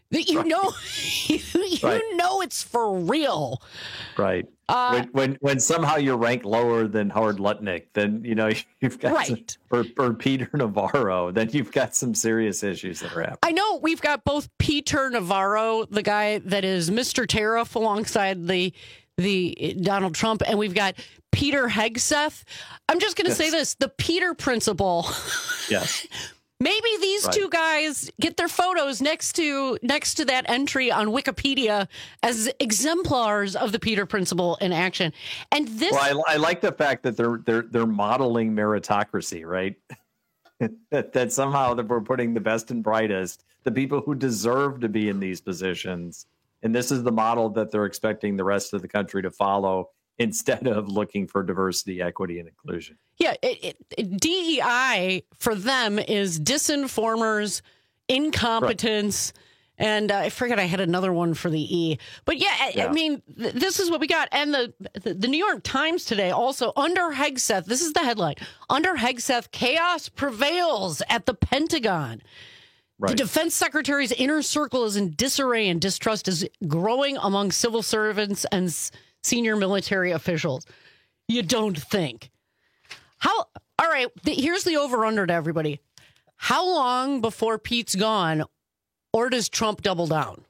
That you Right. know, you, you Right. know it's for real. Right. Uh, when, when when somehow you're ranked lower than Howard Lutnick, then you know you've got some, Right. or, or Peter Navarro, then you've got some serious issues that are happening. I know we've got both Peter Navarro, the guy that is Mister Tariff alongside the the Donald Trump, and we've got Peter Hegseth. I'm just going to Yes. say this: the Peter principle. Yes. Maybe these Right. two guys get their photos next to next to that entry on Wikipedia as exemplars of the Peter principle in action. And this, Well, I, I like the fact that they're they're they're modeling meritocracy, right? that, that somehow that we're putting the best and brightest, the people who deserve to be in these positions, and this is the model that they're expecting the rest of the country to follow, instead of looking for diversity, equity, and inclusion. yeah, it, it, D E I for them is disinformers, incompetence. And uh, I forget I had another one for the E. But yeah, I, Yeah. I mean, th- this is what we got. And the, the the New York Times today also, under Hegseth, this is the headline, under Hegseth, chaos prevails at the Pentagon. Right. The defense secretary's inner circle is in disarray and distrust is growing among civil servants and s- senior military officials. You don't think. How? All right, the, here's the over-under to everybody. How long before Pete's gone, or does Trump double down?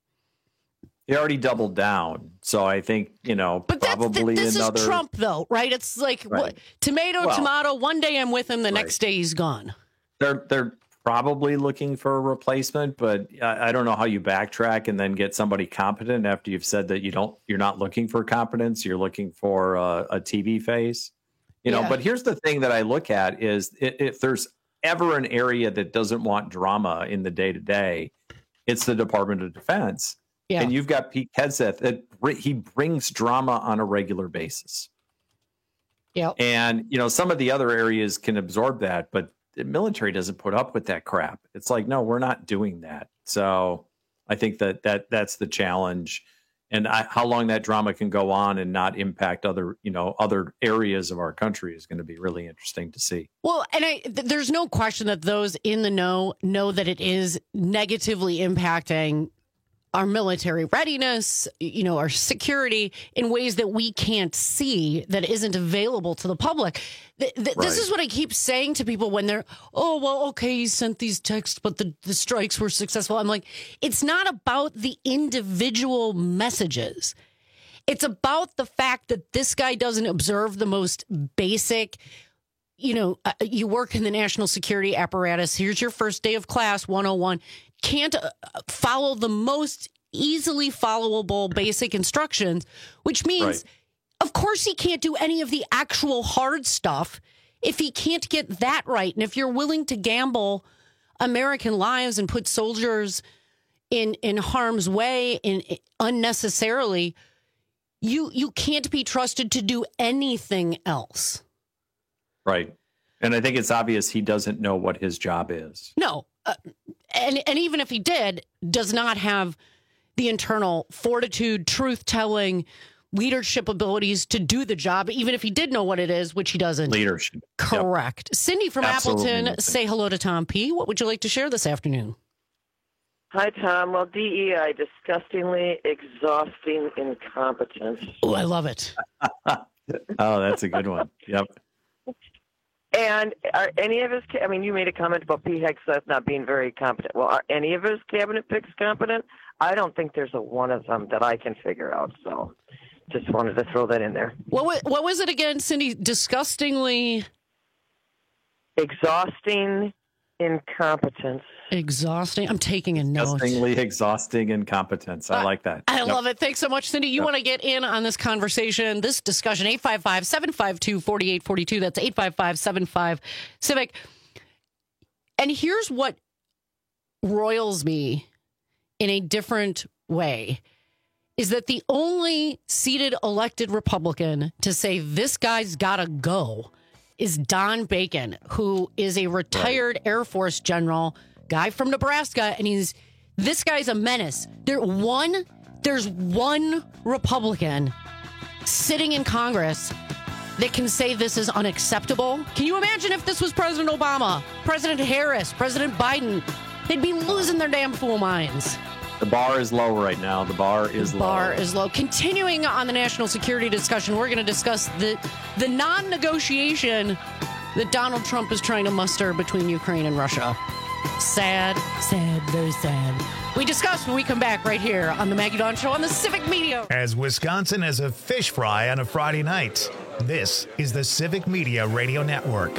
He already doubled down, so I think you know But that's, probably th- this another. is Trump, though, right? It's like Right. what, tomato, Well, tomato. One day I'm with him, the right. next day he's gone. They're they're probably looking for a replacement, but I, I don't know how you backtrack and then get somebody competent after you've said that you don't. You're not looking for competence. You're looking for a, a T V face. You know, Yeah. but here's the thing that I look at is i- if there's ever an area that doesn't want drama in the day to day, it's the Department of Defense. Yeah. And you've got Pete Hegseth that br- he brings drama on a regular basis. Yeah. And, you know, some of the other areas can absorb that, but the military doesn't put up with that crap. It's like, no, we're not doing that. So I think that, that that's the challenge. And I, how long that drama can go on and not impact other, you know, other areas of our country is going to be really interesting to see. Well, and I, th- there's no question that those in the know know that it is negatively impacting our military readiness, you know, our security in ways that we can't see, that isn't available to the public. Th- th- Right. This is what I keep saying to people when they're, oh, well, okay, he sent these texts, but the, the strikes were successful. I'm like, it's not about the individual messages. It's about the fact that this guy doesn't observe the most basic, you know, uh, you work in the national security apparatus. Here's your first day of class, one oh one. Can't uh, follow the most easily followable basic instructions, which means, Right. of course, he can't do any of the actual hard stuff if he can't get that right. And if you're willing to gamble American lives and put soldiers in in harm's way in, in unnecessarily, you you can't be trusted to do anything else. Right. And I think it's obvious he doesn't know what his job is. No, uh, and and even if he did, does not have the internal fortitude, truth telling, leadership abilities to do the job. Even if he did know what it is, which he doesn't. Leadership. Correct. Yep. Cindy from Absolutely Appleton, nothing. say hello to Tom P. What would you like to share this afternoon? Hi, Tom. Well, D E I, disgustingly exhausting incompetence. Oh, I love it. Oh, that's a good one. Yep. And are any of his, ca- I mean, you made a comment about Pete Hegseth not being very competent. Well, are any of his cabinet picks competent? I don't think there's a one of them that I can figure out. So just wanted to throw that in there. What was, what was it again, Cindy? Disgustingly exhausting incompetence. Exhausting. I'm taking a note. Disgustingly exhausting incompetence. I like that. I Yep. love it. Thanks so much, Cindy. You Yep. want to get in on this conversation, this discussion, eight five five, seven five two, four eight four two. That's eight five five, seven five, Civic. And here's what roils me in a different way is that the only seated elected Republican to say this guy's got to go is Don Bacon, who is a retired Air Force general, guy from Nebraska, and he's this guy's a menace. There one there's one Republican sitting in Congress that can say this is unacceptable. Can you imagine if this was President Obama, President Harris, President Biden? They'd be losing their damn fool minds. The bar is low right now. The bar is the low. Bar is low. Continuing on the national security discussion, we're going to discuss the the non-negotiation that Donald Trump is trying to muster between Ukraine and Russia. Sad, sad, very sad. We discuss when we come back right here on the Maggie Dawn Show on the Civic Media. As Wisconsin as a fish fry on a Friday night, this is the Civic Media Radio Network.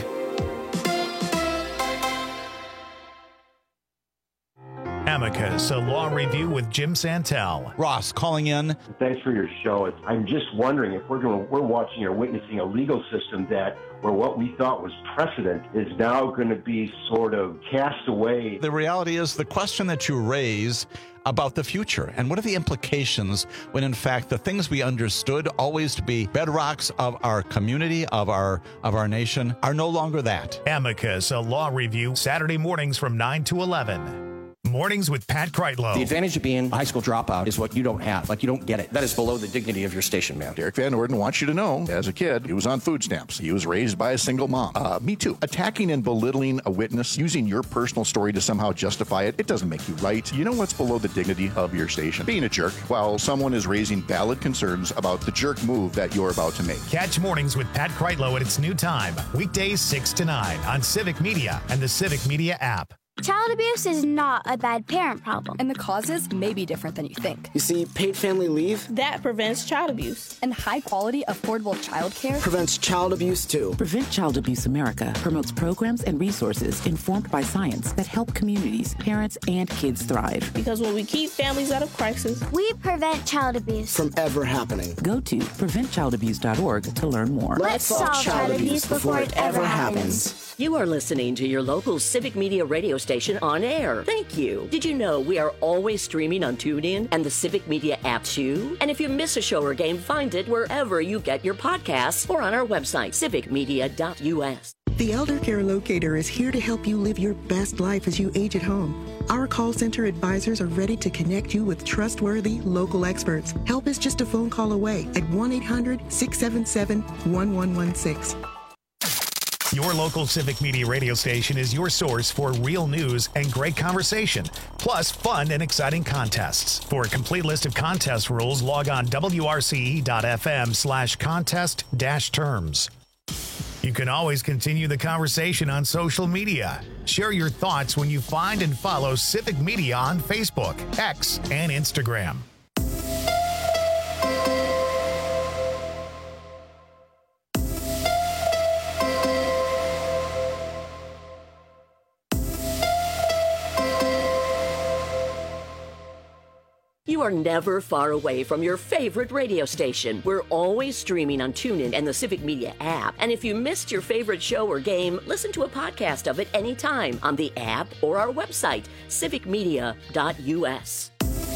Amicus, a law review with Jim Santel. Ross calling in. Thanks for your show. It's, I'm just wondering if we're going, we're watching or witnessing a legal system that where what we thought was precedent is now going to be sort of cast away. The reality is the question that you raise about the future and what are the implications when in fact the things we understood always to be bedrocks of our community, of our of our nation, are no longer that. Amicus, a law review, Saturday mornings from nine to eleven. Mornings with Pat Kreitlow. The advantage of being a high school dropout is what you don't have. Like, you don't get it. That is below the dignity of your station, man. Derek Van Orden wants you to know, as a kid, he was on food stamps. He was raised by a single mom. Uh, me too. Attacking and belittling a witness, using your personal story to somehow justify it, it doesn't make you right. You know what's below the dignity of your station? Being a jerk while someone is raising valid concerns about the jerk move that you're about to make. Catch Mornings with Pat Kreitlow at its new time, weekdays six to nine on Civic Media and the Civic Media app. Child abuse is not a bad parent problem. And the causes may be different than you think. You see, paid family leave? That prevents child abuse. And high-quality, affordable child care? Prevents child abuse, too. Prevent Child Abuse America promotes programs and resources informed by science that help communities, parents, and kids thrive. Because when we keep families out of crisis, we prevent child abuse. From ever happening. Go to prevent child abuse dot org to learn more. Let's solve child abuse before it ever happens. You are listening to your local Civic Media radio station on air. Thank you. Did you know we are always streaming on TuneIn and the Civic Media app too? And if you miss a show or game, find it wherever you get your podcasts or on our website, civic media dot u s. The Elder Care Locator is here to help you live your best life as you age at home. Our call center advisors are ready to connect you with trustworthy local experts. Help is just a phone call away at one eight hundred, six seven seven, one one one six. Your local Civic Media radio station is your source for real news and great conversation, plus fun and exciting contests. For a complete list of contest rules, log on w r c e dot f m slash contest dash terms. You can always continue the conversation on social media. Share your thoughts when you find and follow Civic Media on Facebook, X, and Instagram. You are never far away from your favorite radio station. We're always streaming on TuneIn and the Civic Media app. And if you missed your favorite show or game, listen to a podcast of it anytime on the app or our website, civic media dot u s.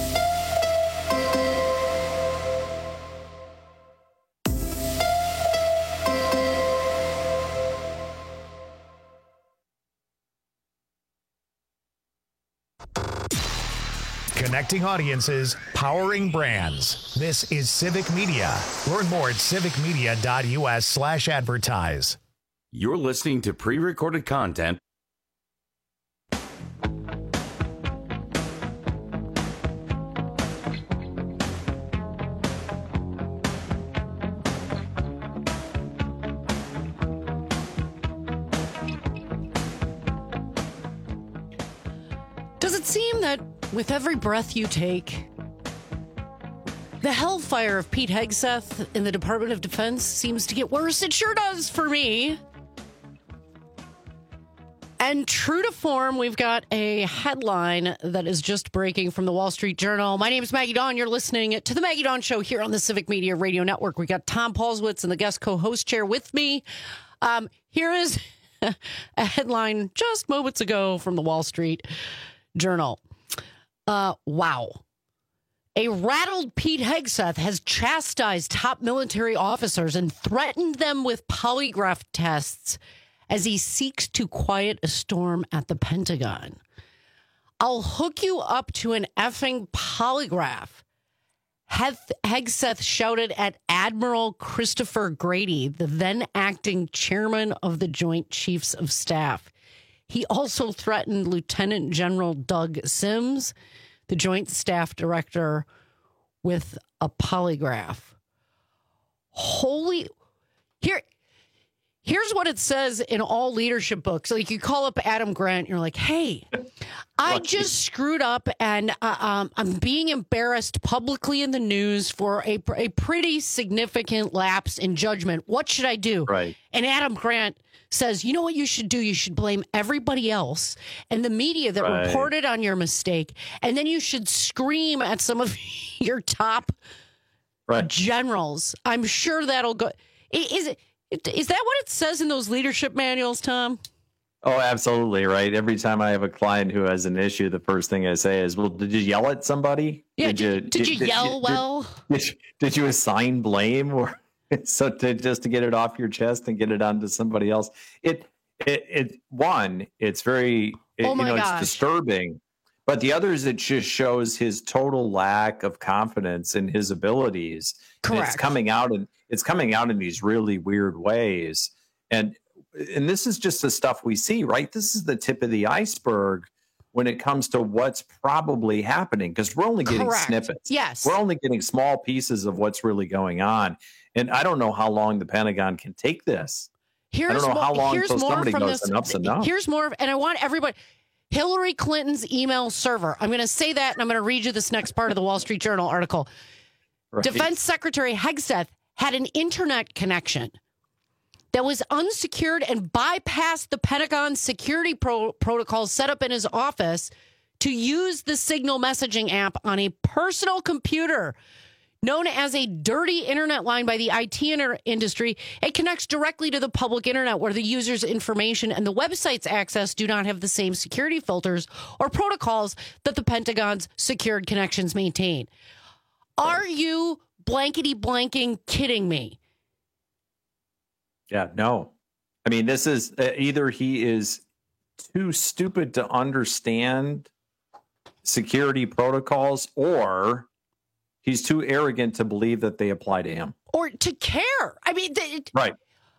Connecting audiences, powering brands. This is Civic Media. Learn more at civic media dot u s slash advertise. You're listening to pre-recorded content. Does it seem that with every breath you take, the hellfire of Pete Hegseth in the Department of Defense seems to get worse? It sure does for me. And true to form, we've got a headline that is just breaking from the Wall Street Journal. My name is Maggie Dawn. You're listening to the Maggie Dawn Show here on the Civic Media Radio Network. We got Tom Paulswitz in the guest co-host chair with me. Um, here is a headline just moments ago from the Wall Street Journal. Uh, wow. A rattled Pete Hegseth has chastised top military officers and threatened them with polygraph tests as he seeks to quiet a storm at the Pentagon. I'll hook you up to an effing polygraph, Hegseth shouted at Admiral Christopher Grady, the then acting chairman of the Joint Chiefs of Staff. He also threatened Lieutenant General Doug Sims, the Joint Staff Director with a polygraph. Holy, here, here's what it says in all leadership books. Like, you call up Adam Grant, you're like, hey, I just screwed up and uh, um, I'm being embarrassed publicly in the news for a, a pretty significant lapse in judgment. What should I do? Right. And Adam Grant says, you know what you should do? You should blame everybody else and the media that Right. reported on your mistake. And then you should scream at some of your top right. generals. I'm sure that'll go. Is it? Is that what it says in those leadership manuals, Tom? Oh, absolutely. Right. Every time I have a client who has an issue, the first thing I say is, well, did you yell at somebody? Yeah. Did, Did, you, did, did you yell did, well? Did, did, did you assign blame or so to just to get it off your chest and get it onto somebody else? It, it, it one, it's very, it, Oh my you know, gosh. it's disturbing. But the other is it just shows his total lack of confidence in his abilities. And Correct. it's coming out and it's coming out in these really weird ways. And and this is just the stuff we see, right? This is the tip of the iceberg when it comes to what's probably happening, because we're only getting Correct. snippets. Yes. We're only getting small pieces of what's really going on. And I don't know how long the Pentagon can take this. Here's I don't know more, how long here's until more somebody from goes this. enough's enough. Here's more, and I want everybody. Hillary Clinton's email server. I'm going to say that, and I'm going to read you this next part of the Wall Street Journal article. Right. Defense Secretary Hegseth had an internet connection that was unsecured and bypassed the Pentagon security pro- protocols set up in his office to use the Signal messaging app on a personal computer known as a dirty internet line by the I T inter- industry. It connects directly to the public internet where the user's information and the website's access do not have the same security filters or protocols that the Pentagon's secured connections maintain. Are you blankety blanking kidding me? Yeah, no. I mean, this is uh, either he is too stupid to understand security protocols or he's too arrogant to believe that they apply to him. Or to care. I mean, the, Right.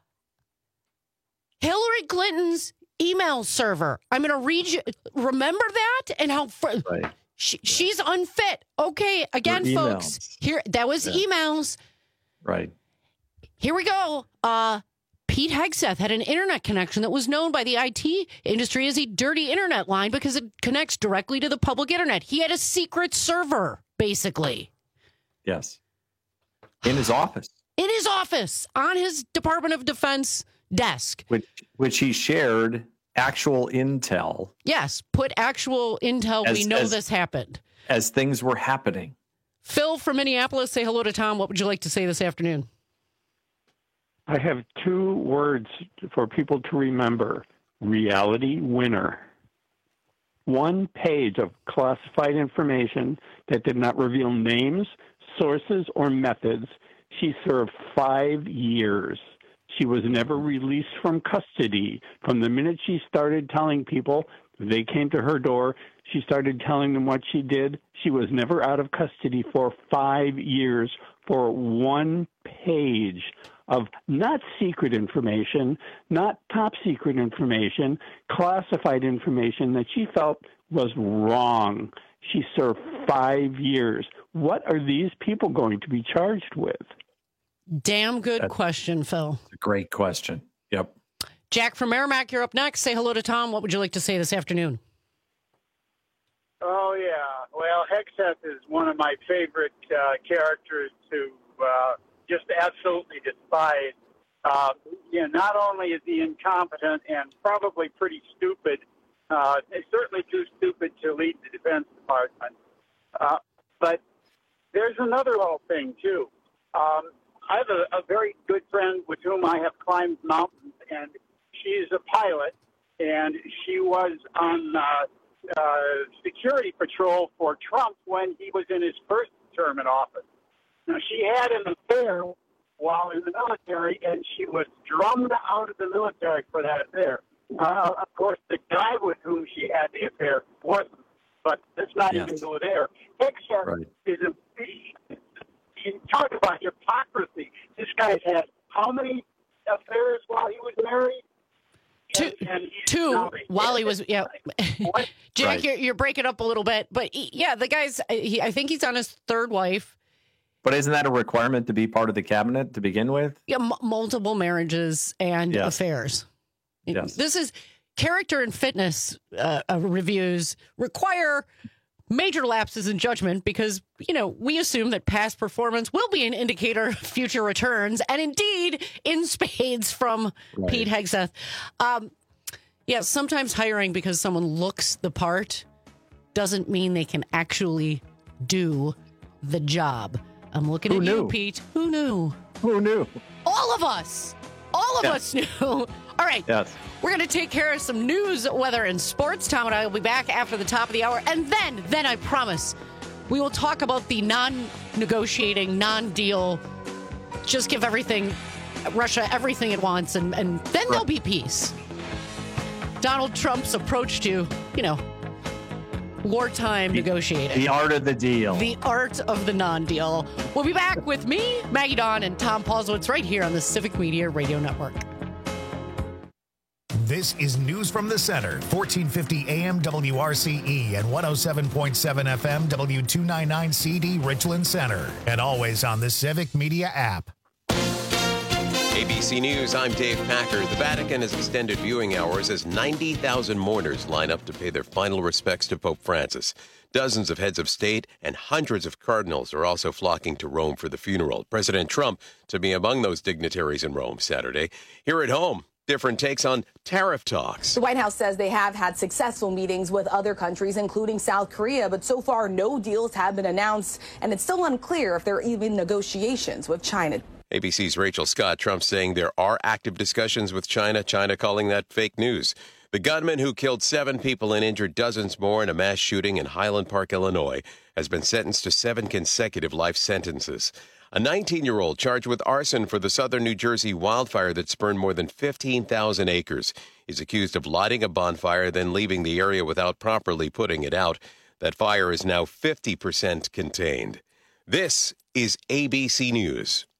Hillary Clinton's email server. I'm going to read you. Remember that? And how fr- Right. she, she's unfit. Okay. Again, Her folks, emails. here, that was Yeah. emails. Right. Here we go. Uh, Pete Hegseth had an internet connection that was known by the I T industry as a dirty internet line because it connects directly to the public internet. He had a secret server, basically, Yes. In his office, in his office on his Department of Defense desk. which which he shared actual intel Yes, put actual intel. As- we know as- this happened. as things were happening. Phil from Minneapolis, say hello to Tom. What would you like to say this afternoon? I have two words for people to remember: reality winner. One page of classified information that did not reveal names, sources, or methods. She served five years. She was never released from custody. From the minute she started telling people, they came to her door, she started telling them what she did. She was never out of custody for five years for one page of not secret information, not top secret information, classified information that she felt was wrong. She served five years. What are these people going to be charged with? Damn good That's- question, Phil. A great question. Yep. Jack from Merrimack, you're up next. Say hello to Tom. What would you like to say this afternoon? Oh, yeah. Well, Hegseth is one of my favorite uh, characters to uh, just absolutely despise. Uh, you know, not only is he incompetent and probably pretty stupid, uh, certainly too stupid to lead the Defense Department, uh, but there's another little thing, too. Um, I have a, a very good friend with whom I have climbed mountains, and she's a pilot, and she was on uh, uh, security patrol for Trump when he was in his first term in office. Now, she had an affair while in the military, and she was drummed out of the military for that affair. Uh, of course, the guy with whom she had the affair wasn't, but let's not Yes. even go there. Hegseth Right. is a you talk about hypocrisy. This guy's had how many affairs while he was married? two, two while he was, yeah. Jack, Right. you're, you're breaking up a little bit, but he, yeah, the guy's, he, I think he's on his third wife. But isn't that a requirement to be part of the cabinet to begin with? Yeah, m- multiple marriages and Yes. affairs. Yes. This is character and fitness uh, uh, reviews require major lapses in judgment because, you know, we assume that past performance will be an indicator of future returns, and indeed in spades from Right. Pete Hegseth. Um, yeah, sometimes hiring because someone looks the part doesn't mean they can actually do the job. I'm looking Who at knew? you, Pete. Who knew? Who knew? All of us. All of Yeah. us knew. All right. Yes. We're going to take care of some news, weather, and sports. Tom and I will be back after the top of the hour. And then, then I promise, we will talk about the non-negotiating, non-deal, just give everything, Russia everything it wants, and, and then there'll be peace. Donald Trump's approach to, you know, wartime negotiating. The art of the deal. The art of the non-deal. We'll be back with me, Maggie Dawn, and Tom Paulsowitz right here on the Civic Media Radio Network. This is News from the Center, fourteen fifty A M W R C E and one oh seven point seven F M W two ninety-nine C D Richland Center, and always on the Civic Media app. A B C News, I'm Dave Packer. The Vatican has extended viewing hours as ninety thousand mourners line up to pay their final respects to Pope Francis. Dozens of heads of state and hundreds of cardinals are also flocking to Rome for the funeral. President Trump to be among those dignitaries in Rome Saturday. Here at home, different takes on tariff talks. The White House says they have had successful meetings with other countries, including South Korea, but so far no deals have been announced, and it's still unclear if there are even negotiations with China. A B C's Rachel Scott. Trump saying there are active discussions with China, China calling that fake news. The gunman who killed seven people and injured dozens more in a mass shooting in Highland Park, Illinois, has been sentenced to seven consecutive life sentences. A nineteen-year-old charged with arson for the southern New Jersey wildfire that burned more than fifteen thousand acres is accused of lighting a bonfire, then leaving the area without properly putting it out. That fire is now fifty percent contained. This is A B C News.